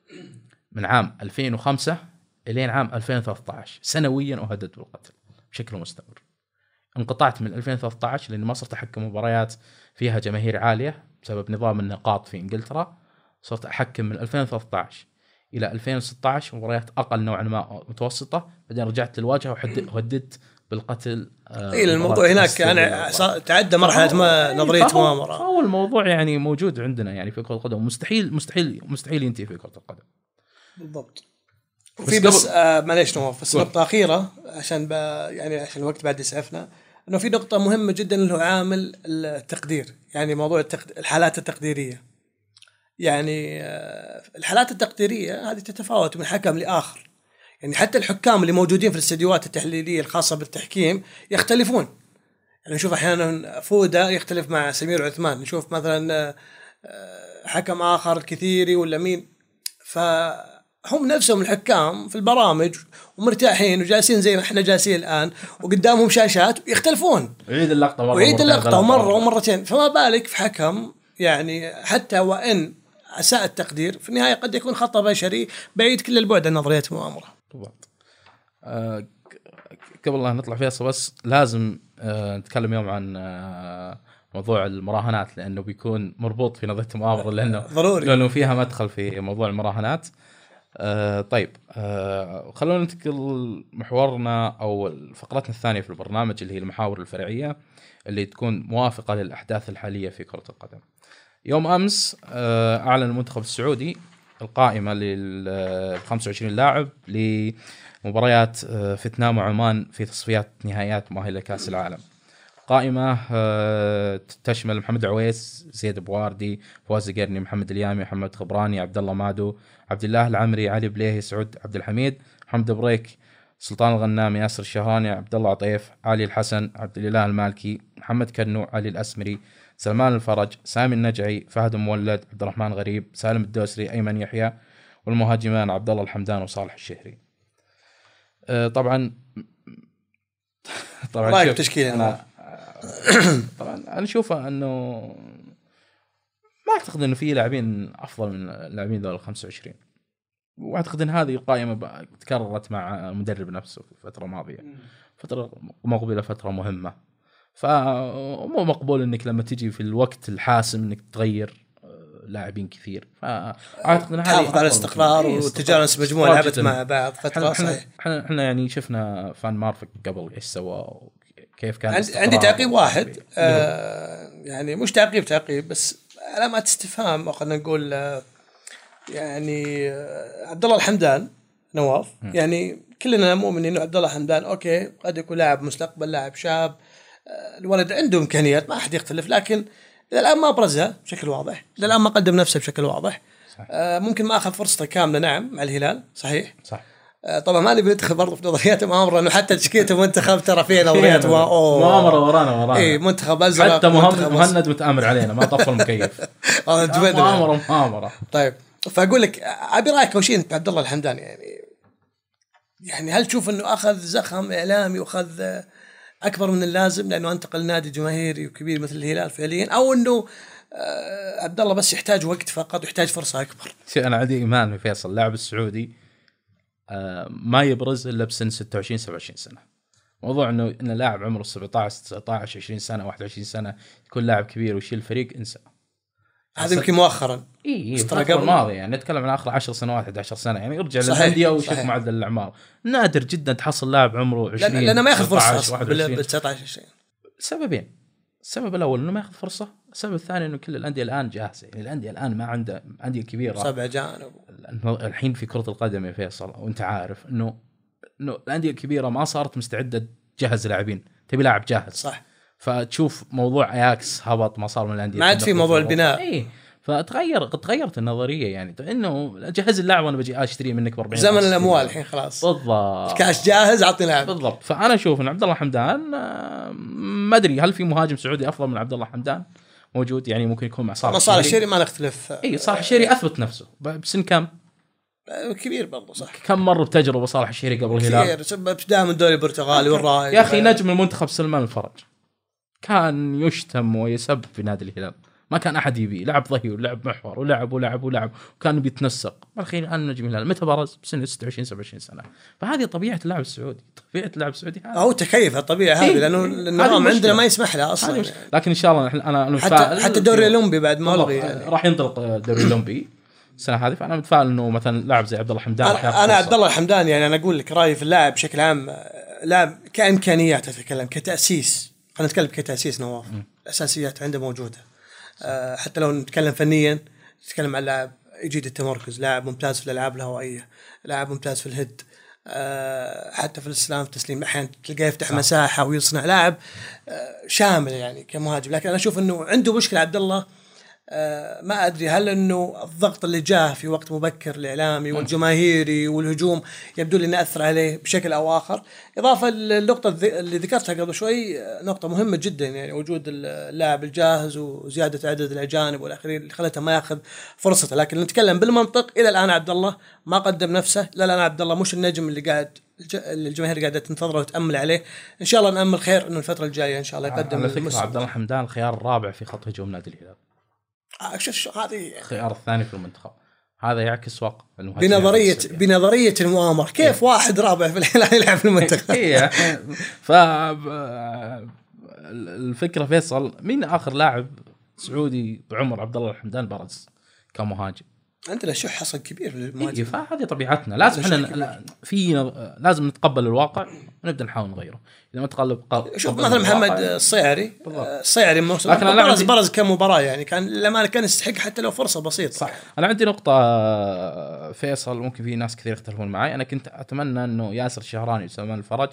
من عام ألفين وخمسة الى عام ألفين وثلاثة عشر، سنويا اهدد بالقتل بشكل مستمر. انقطعت من ألفين وثلاثة عشر لأن ما صرت أحكم مباريات فيها جماهير عالية بسبب نظام النقاط في إنجلترا. صرت أحكم من ألفين وثلاثة عشر إلى ألفين وستة عشر مباريات أقل نوعا ما متوسطة، بعدين رجعت للواجهة وهددت بالقتل. إيه الموضوع هناك يعني تعدى مرحلة ما نظرية مؤامرة. هو الموضوع يعني موجود عندنا يعني في كرة القدم، مستحيل مستحيل مستحيل ينتهي في كرة القدم. بالضبط. وفي بس, بس آه معليش نواف، بس نقطة أخيرة عشان يعني عشان الوقت بعد يسعفنا، إنه في نقطة مهمة جدا اللي هو عامل التقدير، يعني موضوع التقد... الحالات التقديرية. يعني آه الحالات التقديرية هذه تتفاوت من حكم لآخر. يعني حتى الحكام اللي موجودين في الاستديوهات التحليلية الخاصة بالتحكيم يختلفون. يعني نشوف أحيانا فودة يختلف مع سمير عثمان، نشوف مثلا آه حكم آخر كثيري ولا مين. ف هم نفسهم الحكام في البرامج ومرتاحين وجالسين زي ما احنا جالسين الآن، وقدامهم شاشات يختلفون، ويعيد اللقطة مرة ويعيد اللقطة مرة ومرتين. فما بالك في حكم يعني حتى وإن أساء التقدير في النهاية قد يكون خطأ بشري بعيد كل البعد عن نظرية المؤامرة. بالضبط. أه قبل لا نطلع فيها بس لازم أه نتكلم يوم عن أه موضوع المراهنات، لأنه بيكون مربوط في نظرية المؤامرة، لأنه ضروري لأنه فيها مدخل في موضوع المراهنات. آه طيب آه خلونا ننتقل محورنا أو فقرتنا الثانية في البرنامج اللي هي المحاور الفرعية اللي تكون موافقة للأحداث الحالية في كرة القدم. يوم أمس آه أعلن المنتخب السعودي القائمة لل خمسة وعشرين لاعب لمباريات آه فيتنام وعمان في تصفيات نهائيات مؤهلة لكأس العالم. قائمة آه تشمل محمد عويس، زيد بواردي، فواز القرني، محمد اليامي، محمد خبراني، عبد الله مادو، عبد الله العمري، علي بليهي، سعود عبد الحميد، محمد بريك، سلطان الغنامي، ياسر الشهراني، عبد الله عطيف، علي الحسن، عبد الاله المالكي، محمد كنو، علي الاسمري، سلمان الفرج، سامي النجعي، فهد مولد، عبد الرحمن غريب، سالم الدوسري، ايمن يحيى، والمهاجمان عبد الله الحمدان وصالح الشهري. آه طبعا طبعا شوف تشكيل انا طبعا انا اشوفه انه ما اعتقد انه في لاعبين افضل من اللاعبين ذول الخمسة وعشرين، واعتقد ان هذه القائمه تكررت مع المدرب نفسه في فتره ماضيه، فتره مقبله فتره مهمه. فمو مقبول انك لما تجي في الوقت الحاسم انك تغير لاعبين كثير. فاعتقد ان هذه على الاستقرار والتجارة نفس مجموعة لعبت مع بعض فترة. صحيح. احنا احنا يعني شفنا فان مارفك قبل ايش سوى كيف كان. عندي, عندي تعقيب واحد آه يعني مش تعقيب تعقيب بس علامات استفهام، خلينا نقول آه يعني آه عبد الله الحمدان نواف. م. يعني كلنا مؤمن انه عبد الله الحمدان اوكي قد يكون لاعب مستقبل، لاعب شاب، آه الولد عنده امكانيات ما احد يختلف، لكن الى الان ما ابرزها بشكل واضح، الى الان ما قدم نفسه بشكل واضح. آه ممكن ما اخذ فرصته كامله نعم مع الهلال صحيح صح. آه طبعا ما نبي ندخل برضه في نظريات مؤامره، انه حتى تشكيله منتخب ترى فيها نظريات مؤامره ورانا ورانا اي منتخب ازرق حتى مهند مهند متامر علينا ما طفى المكيف مؤامره مؤامره. طيب فاقول لك ابي رايك وش انت عبد الله الحمدان، يعني يعني هل تشوف انه اخذ زخم اعلامي واخذ اكبر من اللازم لانه انتقل نادي جماهيري وكبير مثل الهلال فعليا، او انه آه عبد الله بس يحتاج وقت فقط ويحتاج فرصه اكبر؟ انا عندي ايمان في فيصل اللاعب السعودي آه ما يبرز الا بسن ستة وعشرين سبعة وعشرين سنه. موضوع انه ان لاعب عمره سبعة عشر تسعة عشر عشرين سنه واحد وعشرين سنه يكون لاعب كبير ويشيل الفريق انسى. هذا يمكن مؤخرا اي الفتره الماضيه يعني نتكلم عن اخر عشر سنوات احد عشر سنه، يعني ارجع للانديه وشوف معدل الاعمار نادر جدا تحصل لاعب عمره عشرين لانه ما ياخذ فرصه بال تسعة عشر عشرين. سببين، السبب الاول انه ما ياخذ فرصه، السبب الثاني انه كل الانديه الان جاهزه، يعني الانديه الان ما عنده انديه كبيره سبع جانب الحين في كره القدم يا فيصل، وانت عارف انه انه الانديه الكبيره ما صارت مستعده تجهز لاعبين، تبي لاعب جاهز صح. فتشوف موضوع اياكس هبط ما صار من الانديه، ما عاد في موضوع البناء اي فتغير تغيرت النظريه، يعني انه جهز اللاعب وانا بجي اشتري منك ب أربعين زمن الاموال الحين خلاص بالضبط، الكاش جاهز اعطي لاعب بالضبط. فانا اشوف ان عبد الله حمدان ما ادري هل في مهاجم سعودي افضل من عبد الله حمدان موجود، يعني ممكن يكون مع صالح صالح الشهري ما نختلف. اي صالح الشهري اثبت نفسه بسن كم كبير برضه صح، كم مر بتجربه صالح الشهري قبل الهلال كثير دائما الدوري البرتغالي والراي يا اخي نجم المنتخب سلمان الفرج كان يشتم ويسب في نادي الهلال، ما كان احد يبي، لعب ظهير ولعب محور ولعب ولعب ولعب وكان بيتنسق. الاخير الان نجم الهلال متى برز؟ بسن ستة وعشرين سبعة وعشرين سنه. فهذه طبيعه اللاعب السعودي، طبيعه اللاعب السعودي هذا هو تكيف الطبيعه هذه إيه؟ لانه النظام عندنا ما يسمح له اصلا يعني. لكن ان شاء الله انا انا حتى حتى الدوري الاولمبي بعد ما لغي يعني. راح ينطلق الدوري الاولمبي السنه هذه، فانا متفائل انه مثلا لاعب زي عبد الله حمدان راح انا, أنا عبد الله الحمدان يعني انا اقول لك رايي في اللاعب بشكل عام، لاعب كامكانيات اتكلم كتاسيس، خلينا نتكلم كتاسيس نواف م. الاساسيات عنده موجوده. أه حتى لو نتكلم فنيا نتكلم عن لاعب يجيد التمركز، لاعب ممتاز في الالعاب الهوائيه، لاعب ممتاز في الهيد، أه حتى في الاستلام التسليم احيانا تلقاه يفتح مساحه ويصنع، لاعب أه شامل يعني كمهاجم. لكن انا اشوف انه عنده مشكله عبد الله، أه ما أدري هل أنه الضغط اللي جاه في وقت مبكر الإعلامي والجماهيري والهجوم يبدو لي أنه أثر عليه بشكل أو آخر، إضافة للنقطة اللي ذكرتها قبل شوي نقطة مهمة جدا، يعني وجود اللاعب الجاهز وزيادة عدد الأجانب والآخرين اللي خلته ما يأخذ فرصته. لكن نتكلم بالمنطق إلى الآن عبد الله ما قدم نفسه، لا الآن عبد الله مش النجم اللي قاعد الجماهير قاعدة تنتظره وتأمل عليه. إن شاء الله نأمل خير إنه الفترة الجاية إن شاء الله يقدم. على فكرة عبد الله حمدان الخيار الرابع في خط هجوم نادي الهلال، شوف هذه الخيار الثاني في المنتخب، هذا يعكس واقع بنظريه بنظريه المؤامره. كيف إيه؟ واحد رابع في الهلال يلعب في المنتخب؟ ايه ف الفكره فيصل مين اخر لاعب سعودي بعمر عبد الله الحمدان برز كمهاجم؟ عندنا شح حصل كبير في المهاجم. إيه فهذه طبيعتنا، لازم احنا في لازم نتقبل الواقع ونبدا نحاول نغيره. اذا ما تقبل شوف مثلا محمد الصيعري الصيعري برز عندي... برز كمباراه يعني كان لما كان يستحق حتى لو فرصه بسيطه. صح. انا عندي نقطه فيصل ممكن في ناس كثير يختلفون معي، انا كنت اتمنى انه ياسر الشهراني وسلمان الفرج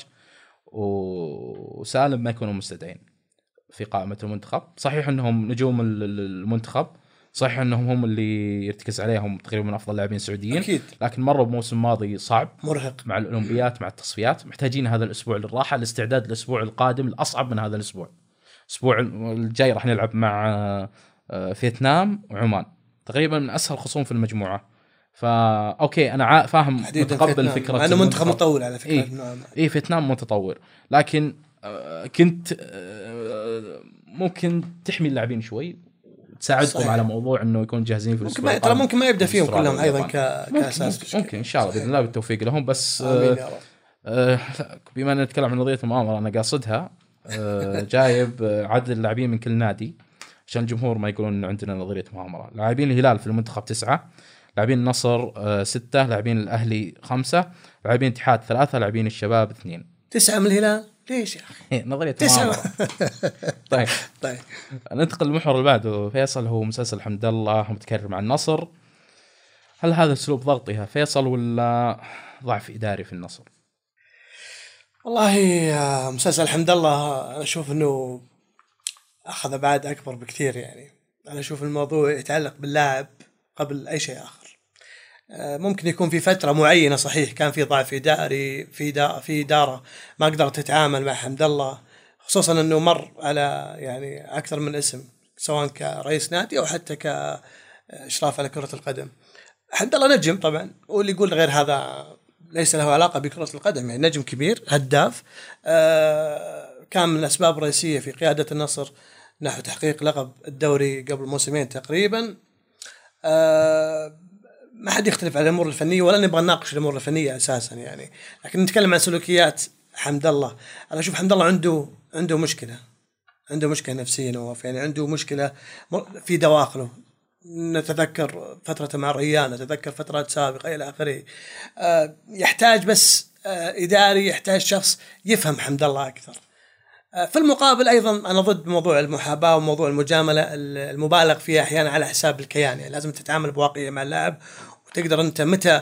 وسالم ما يكونوا مستدعين في قائمه المنتخب. صحيح انهم نجوم المنتخب، صحيح انهم هم اللي يرتكز عليهم تقريبا من افضل اللاعبين السعوديين أكيد. لكن مروا بموسم ماضي صعب مرهق مع الاولمبيات مع التصفيات، محتاجين هذا الاسبوع للراحه لاستعداد الاسبوع القادم الاصعب من هذا الاسبوع. الاسبوع الجاي راح نلعب مع فيتنام وعمان، تقريبا من اسهل خصوم في المجموعه. فا اوكي انا فاهم متقبل فكره انه منتخب مطول على فكره. اي إيه فيتنام متطور، لكن كنت ممكن تحمي اللاعبين شوي تساعدكم صحيح. على موضوع انه يكون جاهزين في الاسبوع القادم. ترى ممكن ما يبدا فيهم كلهم ايضا كاساس، ممكن ان شاء الله باذن الله بالتوفيق لهم. بس آه آه بما ان نتكلم عن نظريه المؤامره انا قاصدها آه جايب عدد اللاعبين من كل نادي عشان الجمهور ما يقولون إن عندنا نظرية مؤامرة. لاعبين الهلال في المنتخب تسعة، لاعبين النصر آه ستة، لاعبين الأهلي خمسة، لاعبين الاتحاد ثلاثة، لاعبين الشباب اثنين. تسعة من الهلال ليش يا أخي؟ نظرية مؤامرة. طيب طيب ننتقل للمحور اللي بعده. فيصل هو مسلسل حمد الله متكرر مع النصر، هل هذا اسلوب ضغطي يا فيصل ولا ضعف اداري في النصر؟ والله مسلسل حمد الله انا اشوف انه اخذ بعد اكبر بكثير. يعني انا اشوف الموضوع يتعلق باللاعب قبل اي شيء اخر. ممكن يكون في فتره معينه صحيح كان في ضعف اداري في دا في اداره ما قدرت تتعامل مع حمد الله، خصوصا انه مر على يعني اكثر من اسم سواء كرئيس نادي او حتى كاشراف على كره القدم. حمد الله نجم طبعا، واللي يقول غير هذا ليس له علاقه بكره القدم. يعني نجم كبير هداف، آه كان من الاسباب الرئيسيه في قياده النصر نحو تحقيق لقب الدوري قبل موسمين تقريبا. آه ما حد يختلف على الامور الفنيه ولا نبغى نناقش الامور الفنيه اساسا يعني، لكن نتكلم عن سلوكيات حمد الله. انا اشوف حمد الله عنده عنده مشكله عنده مشكله نفسيه نواف، يعني عنده مشكله في دواخله. نتذكر فترة مع الريان، نتذكر فترات سابقة إلى آخره. أه يحتاج بس أه إداري، يحتاج شخص يفهم حمد الله أكثر. أه في المقابل أيضا أنا ضد موضوع المحاباة وموضوع المجاملة المبالغ فيها أحيانا على حساب الكيان. يعني لازم تتعامل بواقعية مع اللاعب، وتقدر أنت متى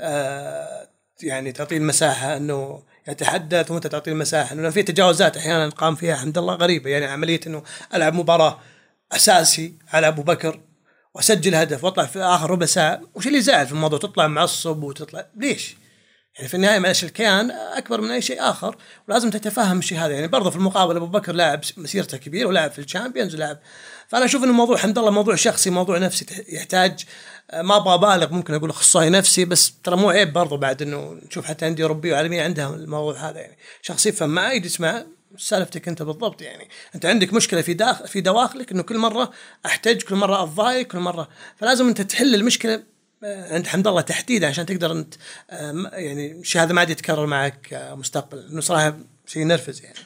أه يعني تعطيه المساحة أنه يتحدث، ومتى تعطيه المساحة أنه في تجاوزات أحيانا قام فيها حمد الله غريبة. يعني عملية أنه ألعب مباراة أساسي على أبو بكر وأسجل هدف واطلع في آخر ربع ساعة، وش اللي زعل في الموضوع؟ تطلع معصب وتطلع ليش؟ يعني في النهاية معلش الكيان أكبر من أي شيء آخر، ولازم تتفهم الشيء هذا. يعني برضه في المقابل أبو بكر لاعب مسيرته كبير ولاعب في الشامبيونز ولاعب. فأنا أشوف إنه موضوع حمد الله موضوع شخصي، موضوع نفسي، يحتاج ما أبغى أبالغ، ممكن أقول أخصائي نفسي، بس ترى مو عيب برضه بعد إنه نشوف حتى أندية أوروبية وعالمية عندها الموضوع هذا. يعني شخص يفهم معه يجلس معه سالفتك انت بالضبط. يعني انت عندك مشكله في داخل في دواخلك انه كل مره احتاج، كل مره الضايق، كل مره، فلازم انت تحل المشكله عند حمد الله تحديدا عشان تقدر انت يعني الشيء هذا ما عاد يتكرر معك مستقبلا. انه صراحه شيء نرفز يعني.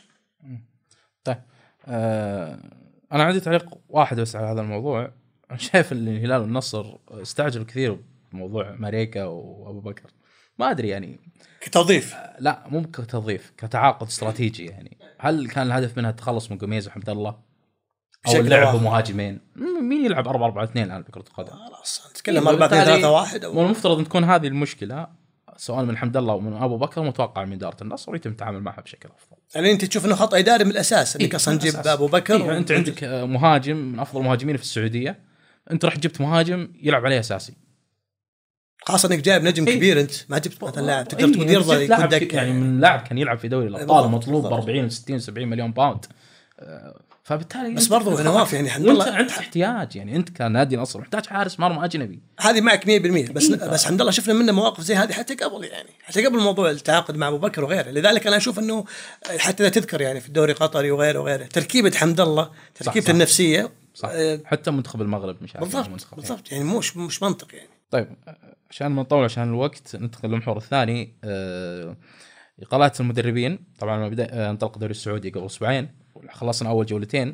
طيب آه انا عندي تعليق واحد بس على هذا الموضوع. انا شايف ان الهلال والنصر استعجلوا كثير بموضوع ماريكا وابو بكر، ما ادري يعني كتوظيف، لا مو كتوظيف، كتعاقد استراتيجي. يعني هل كان الهدف منها التخلص من قميز وحمد الله او اللعب بمهاجمين؟ مين يلعب أربعة أربعة اثنين الان بكرة القدم؟ خلاص نتكلم أربعة اثنين ثلاثة واحد. مو المفترض ان تكون هذه المشكله سواء من حمد الله ومن ابو بكر متوقع من اداره النصر ويتم التعامل معها بشكل افضل. يعني انت تشوف انه خطا اداري من الاساس انك اصلا تجيب ابو بكر. إيه انت عندك مهاجم من افضل المهاجمين في السعوديه، انت رحت جبت مهاجم يلعب عليه اساسي، خاصة انك جايب نجم إيه؟ كبير، انت ما جبت مثلا لاعب تقدر إيه؟ تقول يرضى يكون دك. يعني من لاعب كان يلعب في دوري الابطال مطلوب ب أربعين وستين وسبعين مليون باوند، فبالتالي بس برضو نواف يعني حمد الله عندك احتياج. يعني انت كنادي نصر محتاج حارس مرمى اجنبي، هذه معك مية بالمية. بس إيه؟ بس حمد الله شفنا منه مواقف زي هذه حتى قبل، يعني حتى قبل موضوع التعاقد مع ابو بكر وغيره. لذلك انا اشوف انه حتى اذا تذكر يعني في الدوري القطري وغيره وغيره تركيبه حمد الله، تركيبه النفسيه صح. آه حتى منتخب المغرب مش عارف بالضبط بالضبط يعني مش مش منطق يعني. طيب عشان ما نطول عشان الوقت ننتقل للمحور الثاني. آه إقالات المدربين. طبعا بدأ انطلق الدوري السعودي قبل أسبوعين وخلصنا أول جولتين،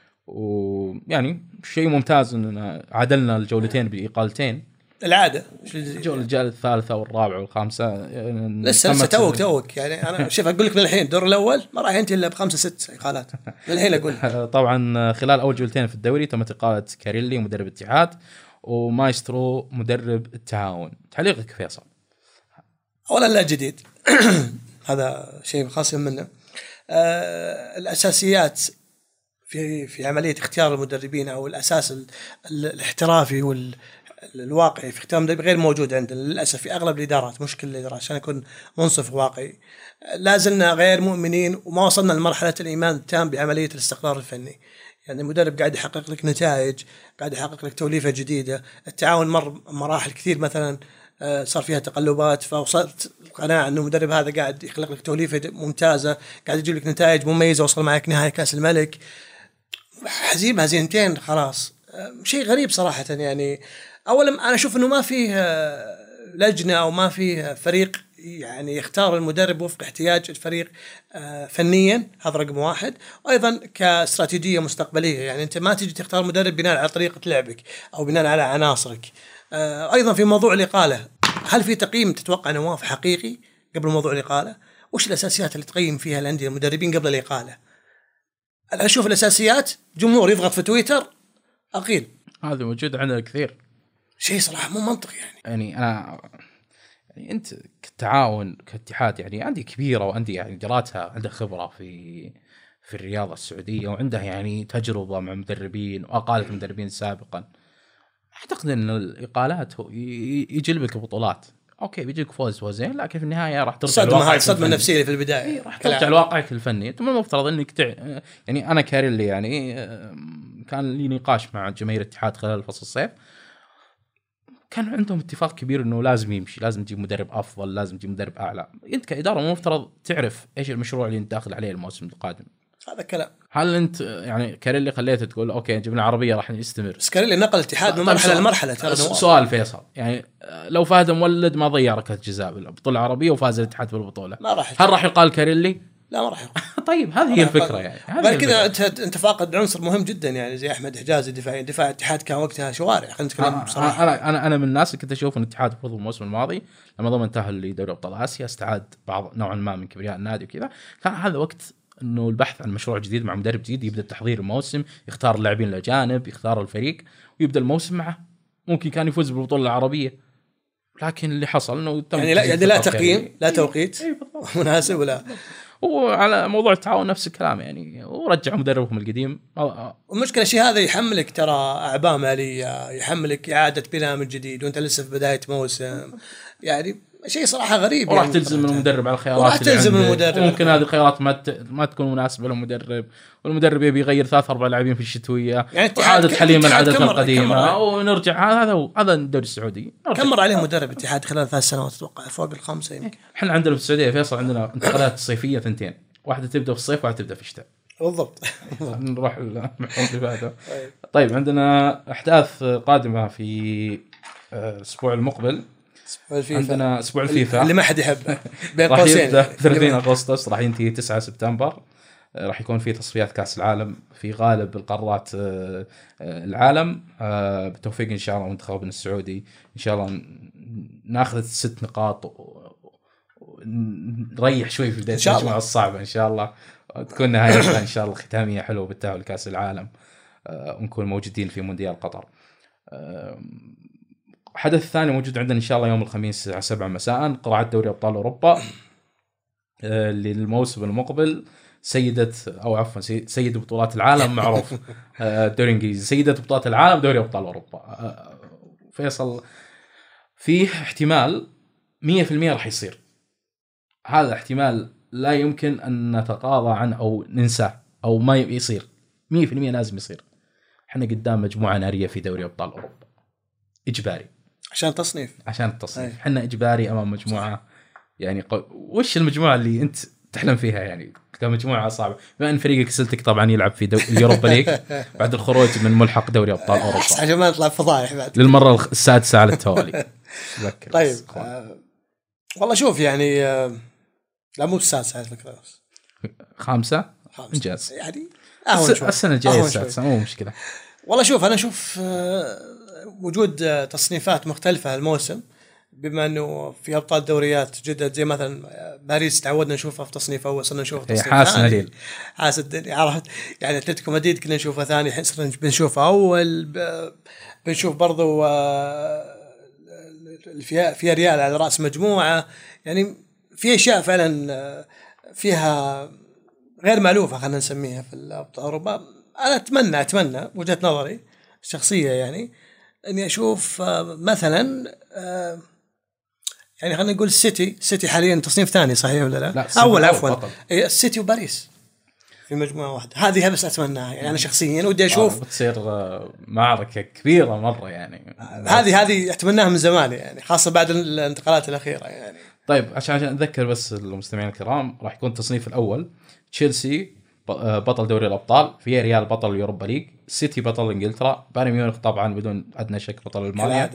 ويعني شيء ممتاز إننا عدلنا الجولتين بإقالتين. العادة الجولة الثالثة والرابعة والخامسة لسه لسه توك توك يعني. أنا شوف أقول لك من الحين الدور الأول ما راح ينتهي إلا بخمسة ست إقالات من الحين أقول. طبعا خلال أول جولتين في الدوري تمت إقالة كاريلي مدرب الاتحاد ومايسترو مدرب التعاون. تعليقك فيصل؟ أولا لا جديد هذا شيء خاص منه. آه الأساسيات في في عملية اختيار المدربين أو الأساس الاحترافي والواقعي في اختيار المدرب غير موجود عندنا للأسف في أغلب الإدارات. مشكلة الإدارات عشان يكون منصف واقعي لازلنا غير مؤمنين وما وصلنا لمرحلة الإيمان التام بعملية الاستقرار الفني. يعني المدرب قاعد يحقق لك نتائج، قاعد يحقق لك توليفة جديدة. التعاون مر مراحل كثير مثلا صار فيها تقلبات، فوصلت القناعة أنه المدرب هذا قاعد يخلق لك توليفة ممتازة، قاعد يجيب لك نتائج مميزة، وصل معك نهاية كأس الملك، هزيم هزيمتين خلاص. شيء غريب صراحة. يعني أولا أنا أشوف أنه ما فيه لجنة أو ما فيه فريق يعني يختار المدرب وفق احتياج الفريق فنيا، هذا رقم واحد. وايضا كاستراتيجيه مستقبليه، يعني انت ما تجي تختار مدرب بناء على طريقه لعبك او بناء على عناصرك. ايضا في موضوع الاقاله، هل في تقييم تتوقع نواف حقيقي قبل موضوع الاقاله؟ وش الاساسيات اللي تقيم فيها الانديه المدربين قبل الاقاله؟ انا اشوف الاساسيات جمهور يضغط في تويتر اقيل، هذا موجود عندنا كثير، شيء صراحه مو منطقي. يعني يعني انا يعني انت كتعاون كاتحاد، يعني عندي كبيره وعندي يعني جراتها عندها خبره في في الرياضه السعوديه، وعنده يعني تجربه مع مدربين واقالت مدربين سابقا. اعتقد ان الاقالات يجلب لك بطولات، اوكي بيجيك فوز فوزين، لكن في النهايه راح ترجع الصدمه الصدمه النفسيه في البدايه، إيه راح ترجع لواقعك الفني. ثم المفترض انك تع... يعني انا كاريلي يعني كان لي نقاش مع جماهير الاتحاد خلال فصل الصيف، كان عندهم اتفاق كبير انه لازم يمشي، لازم تجيب مدرب افضل، لازم تجيب مدرب اعلى. انت كاداره المفترض تعرف ايش المشروع اللي انت داخل عليه الموسم القادم. هذا كلام. هل انت يعني كاريلي خليته تقول اوكي جبنا عربيه راح نستمر؟ كاريلي نقل الاتحاد من مرحله لمرحله. ترى سؤال فيصل، يعني لو فهد مولد ما ضيع ركله جزاء بالبطوله العربيه وفاز الاتحاد بالبطوله، ما راح هل راح يقال كاريلي؟ لا ما راح يقال. طيب هذه هي الفكره يعني. غير كذا انت انت فاقد عنصر مهم جدا، يعني زي احمد حجازي دفاعي، دفاع الاتحاد كان وقتها شوارع. خلينا نتكلم بصراحه. انا انا انا من الناس اللي كنت اشوف ان الاتحاد المفروض الموسم الماضي لما ضمن تاهل لدوري ابطال اسيا استعاد بعض نوعا ما من كبرياء النادي وكذا، كان هذا وقت انه البحث عن مشروع جديد مع مدرب جديد، يبدا تحضير الموسم، يختار اللاعبين الاجانب، يختار الفريق ويبدا الموسم معه. ممكن كان يفوز بالبطوله العربيه، لكن اللي حصل انه تم يعني لا يعني لا تقييم لا توقيت إيه مناسب ولا. وعلى موضوع التعاون نفس الكلام يعني، ورجعوا مدربهم القديم. المشكله شيء هذا يحملك ترى اعباء ماليه، يحملك اعاده بناء من جديد وانت لسه في بدايه موسم، يعني شيء صراحه غريب. وراح يعني تلزم المدرب على الخيارات، وراح تلزم المدرب، ممكن هذه الخيارات ما ت... ما تكون مناسبه للمدرب، والمدرب يبي يغير ثلاث اربع لاعبين في الشتويه، يعني وعاده حليم العاده القديمه، ونرجع. هذا هذا الدوري السعودي. كم مر عليه مدرب الاتحاد خلال ثلاث سنوات؟ اتوقع فوق الخمسه يمكن. احنا عندنا في السعوديه فيصل عندنا انتقالات صيفيه ثنتين، واحده تبدا في الصيف وواحده تبدا في الشتاء. بالضبط. نروح المحور اللي بعده. طيب عندنا احداث قادمه في الاسبوع المقبل. عندنا اسبوع الفيفا اللي ما حد يحبه بين قوسين، ثلاثين أغسطس راح ينتهي تسعة سبتمبر. راح يكون في تصفيات كاس العالم في غالب القارات العالم، بتوفيق ان شاء الله منتخبنا السعودي. ان شاء الله ناخذ ست نقاط ونريح شوي في بدايه المجموعه الصعبه، ان شاء الله تكون نهايتها ان شاء الله ختاميه حلوه بالتاهل لكاس العالم، ونكون موجودين في مونديال قطر. حدث ثاني موجود عندنا ان شاء الله يوم الخميس الساعه سبعة مساء، قرعه دوري ابطال اوروبا للموسم المقبل. سيدة او عفوا سيد بطولات العالم معروف الدوري الانجليزي، سيدة بطولات العالم دوري ابطال اوروبا. فيصل فيه احتمال مية بالمية راح يصير، هذا احتمال لا يمكن ان نتقاضى عنه او ننساه او ما يصير، مية بالمية لازم يصير. احنا قدام مجموعه ناريه في دوري ابطال اوروبا، اجباري عشان التصنيف عشان التصنيف احنا اجباري امام مجموعه يعني قو... وش المجموعه اللي انت تحلم فيها يعني كمجموعه صعبه؟ بما ان فريقك سلتك طبعا يلعب في دو... اليوروبا ليج بعد الخروج من ملحق دوري ابطال اوروبا، عشان ما نطلع فضايح بعد للمره السادسه على التوالي. طيب آه... والله شوف يعني آه... لا مو السادسه على فكره، خامسه انجاز يعني الس... السنه الجايه السادسه مو مشكله. والله شوف انا اشوف آه... وجود تصنيفات مختلفه الموسم، بما انه في ابطال دوريات جدد زي مثلا باريس تعودنا نشوفها في تصنيف اول، صرنا نشوفها في تصنيف ثاني، حاس الدنيا عرفت يعني. اتلتيكو مدريد كنا نشوفها ثاني، الحين صرنا بنشوفها اول. بنشوف برضو في في ريال على راس مجموعه، يعني في اشياء فعلا فيها غير مألوفه خلينا نسميها في ابطال اوروبا. انا اتمنى اتمنى وجهه نظري الشخصيه يعني اني اشوف مثلا يعني خلينا نقول السيتي السيتي حاليا تصنيف ثاني صحيح ولا لا؟ لا اول عفوا إيه السيتي وباريس في مجموعه واحده، هذه بس اتمناها يعني. انا شخصيا ودي اشوف آه بتصير معركه كبيره مره يعني، هذه هذه اتمناها من زمان يعني، خاصه بعد الانتقالات الاخيره يعني. طيب عشان عشان اذكر بس المستمعين الكرام، راح يكون التصنيف الاول تشيلسي بطل دوري الابطال، في ريال بطل اليوروبا ليج، سيتي بطل انجلترا، بايرن ميونخ طبعا بدون ادنى شك بطل المانيا،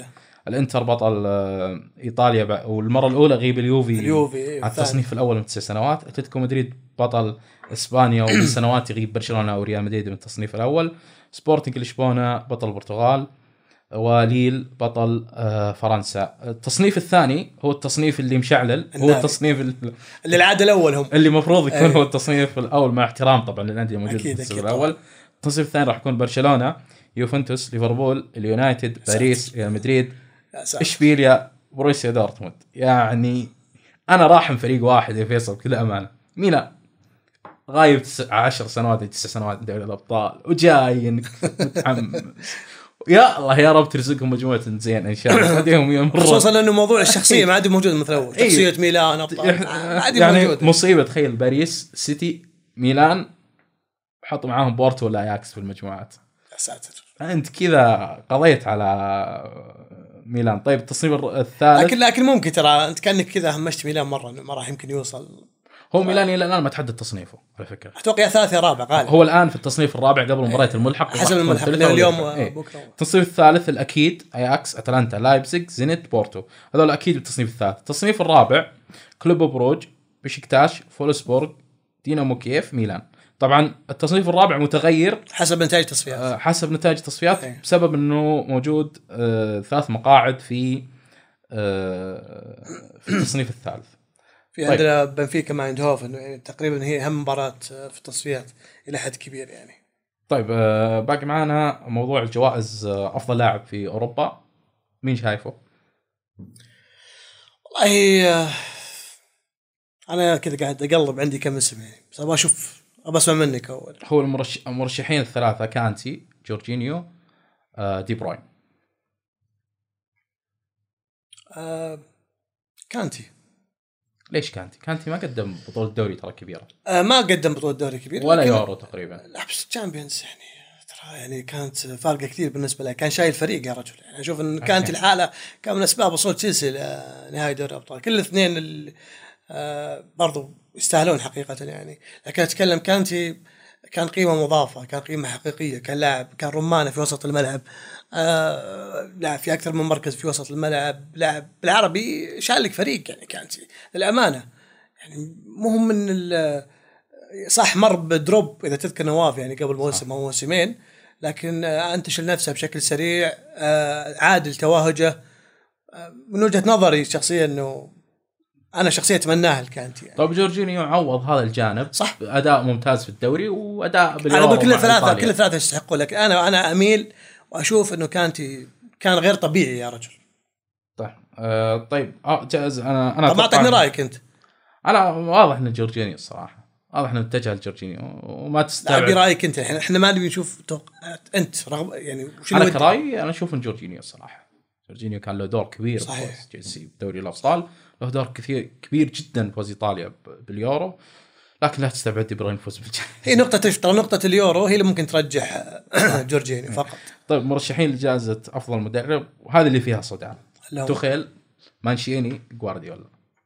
الانتر بطل ايطاليا والمره الاولى غيب اليوفي, اليوفي على التصنيف الاول من تسع سنوات. اتلتيكو مدريد بطل اسبانيا ومن سنوات يغيب برشلونه او ريال مدريد من التصنيف الاول. سبورتنج لشبونه بطل البرتغال، وليل بطل فرنسا. التصنيف الثاني هو التصنيف اللي مشعلل، هو التصنيف اللي العاده الاول هم اللي مفروض يكون أيه. هو التصنيف الاول مع احترام طبعا للانديه الموجوده في التصنيف الاول. التصنيف الثاني راح يكون برشلونه، يوفنتوس، ليفربول، اليونايتد، باريس، ريال مدريد، اشبيليا، بروسيا دورتموند. يعني انا راح من فريق واحد يا فيصل بكل امانه، ميلان غايب عشر سنوات تسع سنوات دوري الابطال وجاي متحمس. يا الله يا رب ترزقهم مجموعه زين ان شاء الله. خديهم يمرون، خصوصا انه موضوع الشخصيه ما عاد موجود مثل اول. شخصيه ميلان ابطال ما عاد يعني موجود. مصيبه. تخيل باريس، سيتي، ميلان، حط معاهم بورتو ولا اياكس في المجموعات. يا ساتر، انت كذا قضيت على ميلان. طيب التصنيف الثالث، لكن لكن ممكن ترى انت كانك كذا همشت ميلان مره ما راح يمكن يوصل. هو ميلان الى الان ما تحدد تصنيفه على فكره، اتوقع ثالث يا رابع غالبا. هو الان في التصنيف الرابع قبل مباراه الملحق حسب الملحق اليوم إيه. بكره. التصنيف الثالث الاكيد اياكس، اتلانتا، لايبزيج، زينت، بورتو، هذول اكيد بالتصنيف الثالث. التصنيف الرابع كلوب بروج، بشكتاش، فولسبورغ، دينامو كييف، ميلان. طبعا التصنيف الرابع متغير حسب نتائج تصفيات، حسب نتائج تصفيات أيه. بسبب انه موجود آه ثلاث مقاعد في آه في التصنيف الثالث. في طيب. عندنا بنفيكا مع ايندهوفن، يعني تقريبا هي اهم مباراه في التصفيات الى حد كبير يعني. طيب آه باقي معنا موضوع الجوائز، آه افضل لاعب في اوروبا، مين شايفه؟ والله آه انا كذا قاعد اقلب عندي كم اسم يعني، بس ابغى اشوف، ابغى اسمع منك اول. هو المرش... المرشحين الثلاثه كانتي، جورجينيو، آه دي بروين. آه كانتي. ليش كانتي؟ كانتي ما قدم بطولة دوري ترى كبيرة. آه ما قدم بطولة دوري كبيرة ولا يورو تقريبا. لا بس تشامبيونز يعني ترى يعني كانت فارقة كثير بالنسبة له، كان شايل فريق يا رجل. يعني أشوف إن كانت الحالة كان من أسباب وصول تشيلسي لنهاية دوري الأبطال. كل الاثنين اللي آه برضو يستاهلون حقيقة يعني، لكن أتكلم كانتي كان قيمة مضافة، كان قيمة حقيقية، كان لاعب، كان رمانة في وسط الملعب، آه لاعب في أكثر من مركز في وسط الملعب، لاعب بالعربي شالك فريق يعني. كانتي للأمانة يعني مهم من صح مر بدروب إذا تذكر نواف يعني قبل موسم أو موسمين، لكن آه أنتشل نفسه بشكل سريع، آه عادل تواهجه. آه من وجهة نظري شخصيا إنه أنا شخصيا أتمناها الكانتي يعني. طب جورجينيو عوض هذا الجانب صح، أداء ممتاز في الدوري وأداء باليورو. أنا بكل الثلاثة كل الثلاثة يستحقوا، لك أنا أنا أميل وأشوف إنه كانتي كان غير طبيعي يا رجل. طيب آه طيب آه جائز أنا أنا طب ما أعطيني رأيك أنت. أنا واضح إن جورجينيو الصراحة، واضح إنه اتجه لجورجينيو وما تستبعد. لا برأيك أنت، إحنا إحنا ما نبي نشوف توق... أنت رغب يعني. أنا كرأي أنا أشوف إن جورجينيو الصراحة، جورجينيو كان له دور كبير في تشيلسي بدوري الأبطال، له دور كثير كبير جدا فوز إيطاليا باليورو، لكن لا تستبعد دي بروين يفوز بالجائزة. هي نقطة ترى نقطة اليورو هي اللي ممكن ترجح جورجينيو فقط. طيب مرشحين لجائزة أفضل مدرب، وهذا اللي فيها صدام، توخيل، مانشيني، غوارديولا.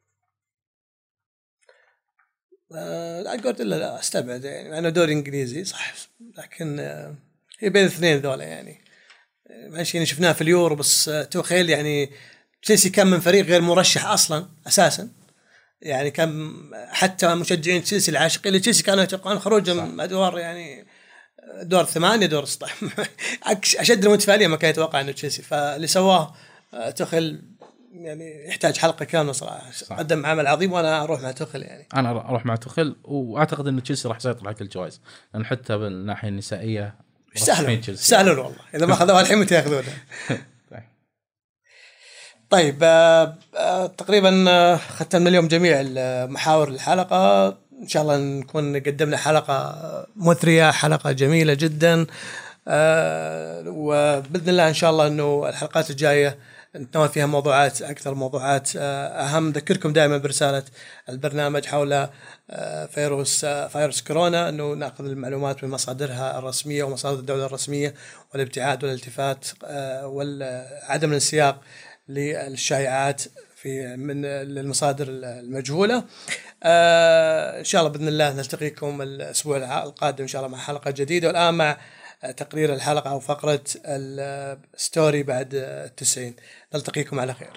آه لا غوارديولا لا استبعد يعني، أنا دوري إنجليزي صح، لكن آه هي بين الاثنين ذولا يعني. مانشيني شفناه في اليورو، بس آه توخيل يعني تشيلسي كان من فريق غير مرشح أصلا أساسا يعني، كان حتى مشجعين تشيلسي العاشقين لتشيلسي كانوا يتوقعون خروجه من أدوار يعني دور ثمانية دور ستة أشد المتفائلين ما كان يتوقع إنه تشيلسي. فاللي سواه توخيل يعني يحتاج حلقة كاملة صراحة. صح. قدم عمل عظيم وأنا أروح مع توخيل يعني. أنا أروح مع توخيل، وأعتقد إن تشيلسي راح يسيطر على كل الجوائز، لأن حتى بالناحية النسائية يستاهلون يستاهلون والله، إذا ما أخذوها الحين متى يأخذونها. طيب آه آه تقريبا آه ختمنا اليوم جميع محاور الحلقة. إن شاء الله نكون قدمنا حلقة مثرية، حلقة جميلة جدا، آه وبإذن الله إن شاء الله إنه الحلقات الجاية نتناول فيها موضوعات أكثر، موضوعات آه أهم. ذكركم دائما برسالة البرنامج حول آه فيروس آه فيروس كورونا، إنه نأخذ المعلومات من مصادرها الرسمية ومصادر الدولة الرسمية، والابتعاد والالتفات آه وعدم الانسياق للشائعات في من المصادر المجهولة. آه إن شاء الله بإذن الله نلتقيكم الأسبوع القادم إن شاء الله مع حلقة جديدة. والآن مع تقرير الحلقة أو فقرة الستوري بعد التسعين. نلتقيكم على خير.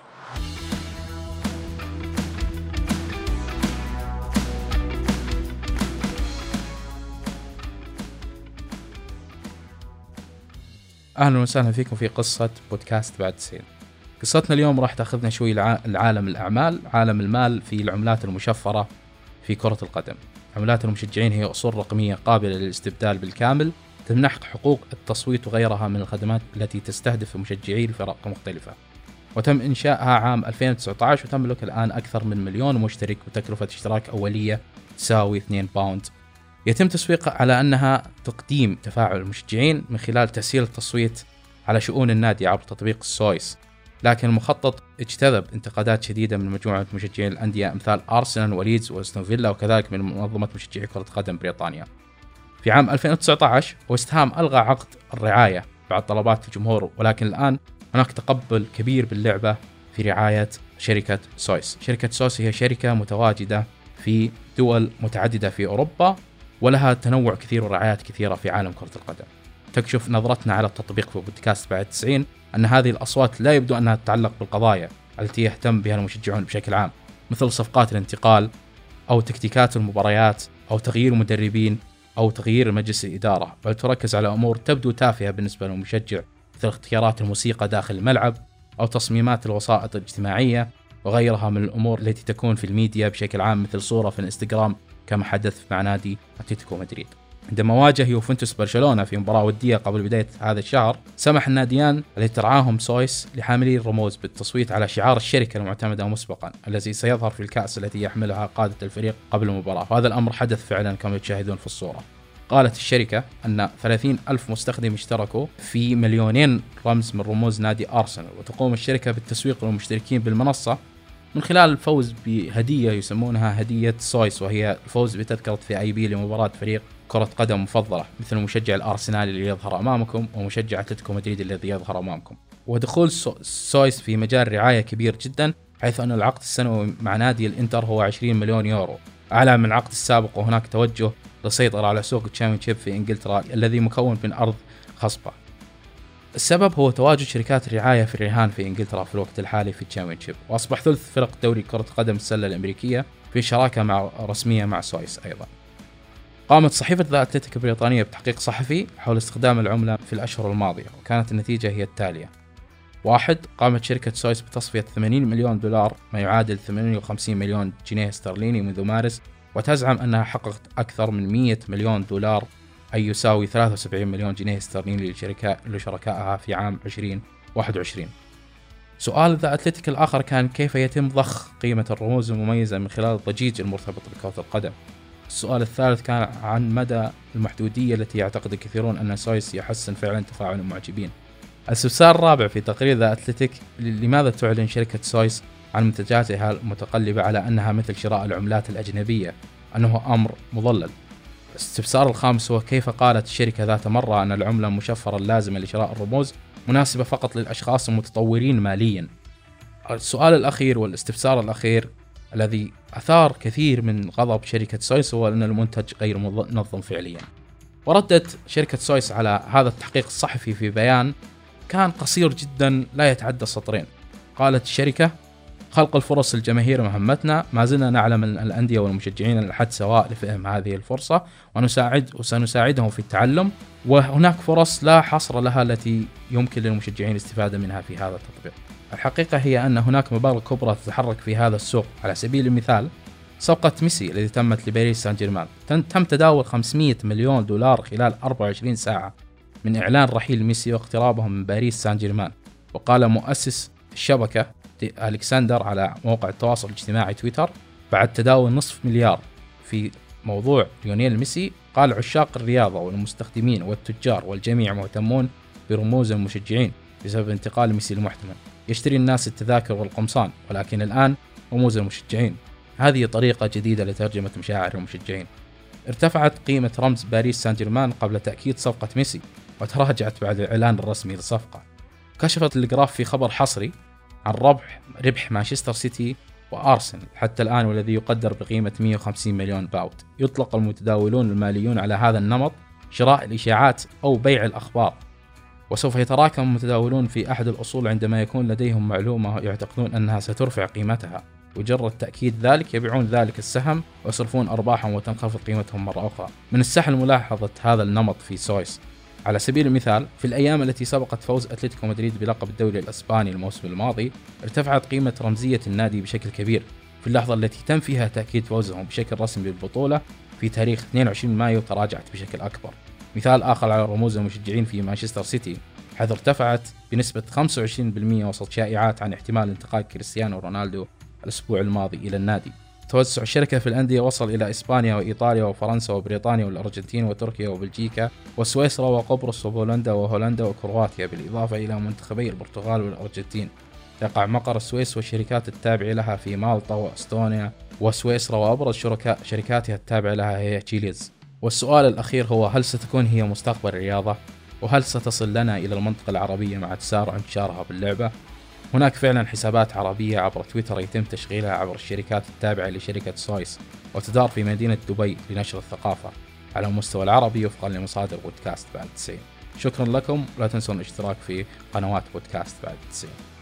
أهلا وسهلا فيكم في قصة بودكاست بعد تسعين. قصتنا اليوم راح تأخذنا شوي لعالم الأعمال، عالم المال في العملات المشفرة في كرة القدم. عملات المشجعين هي أصول رقمية قابلة للاستبدال بالكامل، تمنحك حقوق التصويت وغيرها من الخدمات التي تستهدف مشجعي الفرق مختلفة. وتم إنشائها عام ألفين وتسعة عشر وتملك الآن أكثر من مليون مشترك، وتكلفة اشتراك أولية تساوي اثنين باوند. يتم تسويقها على أنها تقديم تفاعل المشجعين من خلال تسهيل التصويت على شؤون النادي عبر تطبيق سويس، لكن المخطط اجتذب انتقادات شديدة من مجموعة مشجعين الأندية أمثال أرسنال وليدز وأستون فيلا، وكذلك من منظمة مشجعي كرة قدم بريطانيا. في عام ألفين وتسعة عشر ويست هام ألغى عقد الرعاية بعد طلبات الجمهور، ولكن الآن هناك تقبل كبير باللعبة في رعاية شركة سويس. شركة سويس هي شركة متواجدة في دول متعددة في أوروبا، ولها تنوع كثير ورعايات كثيرة في عالم كرة القدم. تكشف نظرتنا على التطبيق في بودكاست بعد تسعين أن هذه الأصوات لا يبدو أنها تتعلق بالقضايا التي يهتم بها المشجعون بشكل عام، مثل صفقات الانتقال أو تكتيكات المباريات أو تغيير مدربين أو تغيير مجلس الإدارة، بل تركز على أمور تبدو تافهة بالنسبة للمشجع، مثل اختيارات الموسيقى داخل الملعب أو تصميمات الوسائط الاجتماعية وغيرها من الأمور التي تكون في الميديا بشكل عام، مثل صورة في الانستغرام كما حدث مع نادي أتلتيكو مدريد. عندما واجه يوفنتوس برشلونة في مباراة ودية قبل بداية هذا الشهر، سمح الناديان التي ترعاهم سويس لحاملي الرموز بالتصويت على شعار الشركة المعتمدة مسبقا الذي سيظهر في الكأس التي يحملها قادة الفريق قبل المباراة، وهذا الأمر حدث فعلا كما تشاهدون في الصورة. قالت الشركة أن ثلاثين ألف مستخدم اشتركوا في مليونين رمز من رموز نادي أرسنال، وتقوم الشركة بالتسويق للمشتركين بالمنصة من خلال الفوز بهدية يسمونها هدية سويس، وهي الفوز بتذكرة في آي بي لمباراة فريق كرة قدم مفضلة مثل مشجع الأرسنال اللي يظهر أمامكم ومشجع أتلتيكو مدريد الذي يظهر أمامكم. ودخول سويس في مجال رعاية كبير جدا، حيث أن العقد السنوي مع نادي الإنتر هو عشرين مليون يورو، أعلى من العقد السابق، وهناك توجه للسيطرة على سوق الشامبيونشيب في إنجلترا الذي مكون من أرض خصبة. السبب هو تواجد شركات الرعاية في الرهان في إنجلترا في الوقت الحالي في الشامبيونشيب، وأصبح ثلث فرق دوري كرة قدم السلة الأمريكية في شراكة مع رسمية مع سويس. أيضا قامت صحيفة ذا أتلتيك البريطانية بتحقيق صحفي حول استخدام العملة في الأشهر الماضية، وكانت النتيجة هي التالية: واحد، قامت شركة سويس بتصفية ثمانين مليون دولار ما يعادل ثمانية وخمسين مليون جنيه استرليني منذ مارس، وتزعم أنها حققت أكثر من مئة مليون دولار أي يساوي ثلاثة وسبعين مليون جنيه استرليني لشركائها في عام ألفين وواحد وعشرين. سؤال ذا أتلتيك الآخر كان: كيف يتم ضخ قيمة الرموز المميزة من خلال الضجيج المرتبط بكرة القدم؟ السؤال الثالث كان عن مدى المحدودية التي يعتقد الكثيرون أن سويس يحسن فعلا تفاعل المعجبين. الاستفسار الرابع في تقرير ذا أتلتيك: لماذا تعلن شركة سويس عن منتجاتها المتقلبة على أنها مثل شراء العملات الأجنبية، أنه أمر مضلل؟ الاستفسار الخامس هو: كيف قالت الشركة ذات مرة أن العملة المشفرة اللازمة لشراء الرموز مناسبة فقط للأشخاص المتطورين ماليا؟ السؤال الأخير والاستفسار الأخير الذي أثار كثير من غضب شركة سويس هو أن المنتج غير منظم فعليا. وردت شركة سويس على هذا التحقيق الصحفي في بيان كان قصير جدا لا يتعدى سطرين. قالت الشركة: خلق الفرص للجماهير مهمتنا، ما زلنا نعلم أن الأندية والمشجعين الحد سواء لفهم هذه الفرصة، ونساعد وسنساعدهم في التعلم، وهناك فرص لا حصر لها التي يمكن للمشجعين الاستفادة منها في هذا التطبيق. الحقيقة هي أن هناك مبالغ كبرى تتحرك في هذا السوق. على سبيل المثال صفقة ميسي التي تمت لباريس سان جيرمان، تم تداول خمسمئة مليون دولار خلال أربعة وعشرين ساعة من إعلان رحيل ميسي واقترابهم من باريس سان جيرمان. وقال مؤسس الشبكة ألكسندر على موقع التواصل الاجتماعي تويتر: بعد تداول نصف مليار في موضوع ليونيل ميسي، قال عشاق الرياضة والمستخدمين والتجار والجميع مهتمون برموز المشجعين بسبب انتقال ميسي المحتمل. يشتري الناس التذاكر والقمصان، ولكن الآن رموز المشجعين. هذه طريقة جديدة لترجمة مشاعر المشجعين. ارتفعت قيمة رمز باريس سان جيرمان قبل تأكيد صفقة ميسي، وتراجعت بعد الإعلان الرسمي للصفقة. كشفت الجراف في خبر حصري عن ربح ربح مانشستر سيتي وأرسنال حتى الآن، والذي يقدر بقيمة مئة وخمسين مليون باوند. يطلق المتداولون الماليون على هذا النمط شراء الإشاعات أو بيع الأخبار. وسوف يتراكم المتداولون في أحد الأصول عندما يكون لديهم معلومة يعتقدون أنها سترفع قيمتها، مجرد تأكيد ذلك يبيعون ذلك السهم ويصرفون أرباحهم وتنخفض قيمتهم مرة أخرى. من السهل ملاحظة هذا النمط في سويس. على سبيل المثال، في الأيام التي سبقت فوز أتلتيكو مدريد بلقب الدوري الإسباني الموسم الماضي، ارتفعت قيمة رمزية النادي بشكل كبير في اللحظة التي تم فيها تأكيد فوزهم بشكل رسمي بالبطولة. في تاريخ اثنين وعشرين مايو تراجعت بشكل أكبر. مثال آخر على رموز المشجعين في مانشستر سيتي، حيث ارتفعت بنسبة خمسة وعشرين بالمئة وسط شائعات عن احتمال انتقال كريستيانو رونالدو الأسبوع الماضي إلى النادي. توسع الشركة في الأندية وصل إلى إسبانيا وإيطاليا وفرنسا وبريطانيا والأرجنتين وتركيا وبلجيكا وسويسرا وقبرص وبولندا وهولندا وكرواتيا، بالإضافة إلى منتخبي البرتغال والأرجنتين. يقع مقر السويس والشركات التابعة لها في مالطا وأستونيا وسويسرا، وأبرز شركاء شركاتها التابعة لها هي تشيليز. والسؤال الأخير هو: هل ستكون هي مستقبل الرياضة؟ وهل ستصل لنا إلى المنطقة العربية مع تسارع انتشارها باللعبة؟ هناك فعلا حسابات عربية عبر تويتر يتم تشغيلها عبر الشركات التابعة لشركة سويس، وتدار في مدينة دبي لنشر الثقافة على المستوى العربي وفقا لمصادر بودكاست بعد تسعين. شكرا لكم، ولا تنسون الاشتراك في قنوات بودكاست بعد تسعين.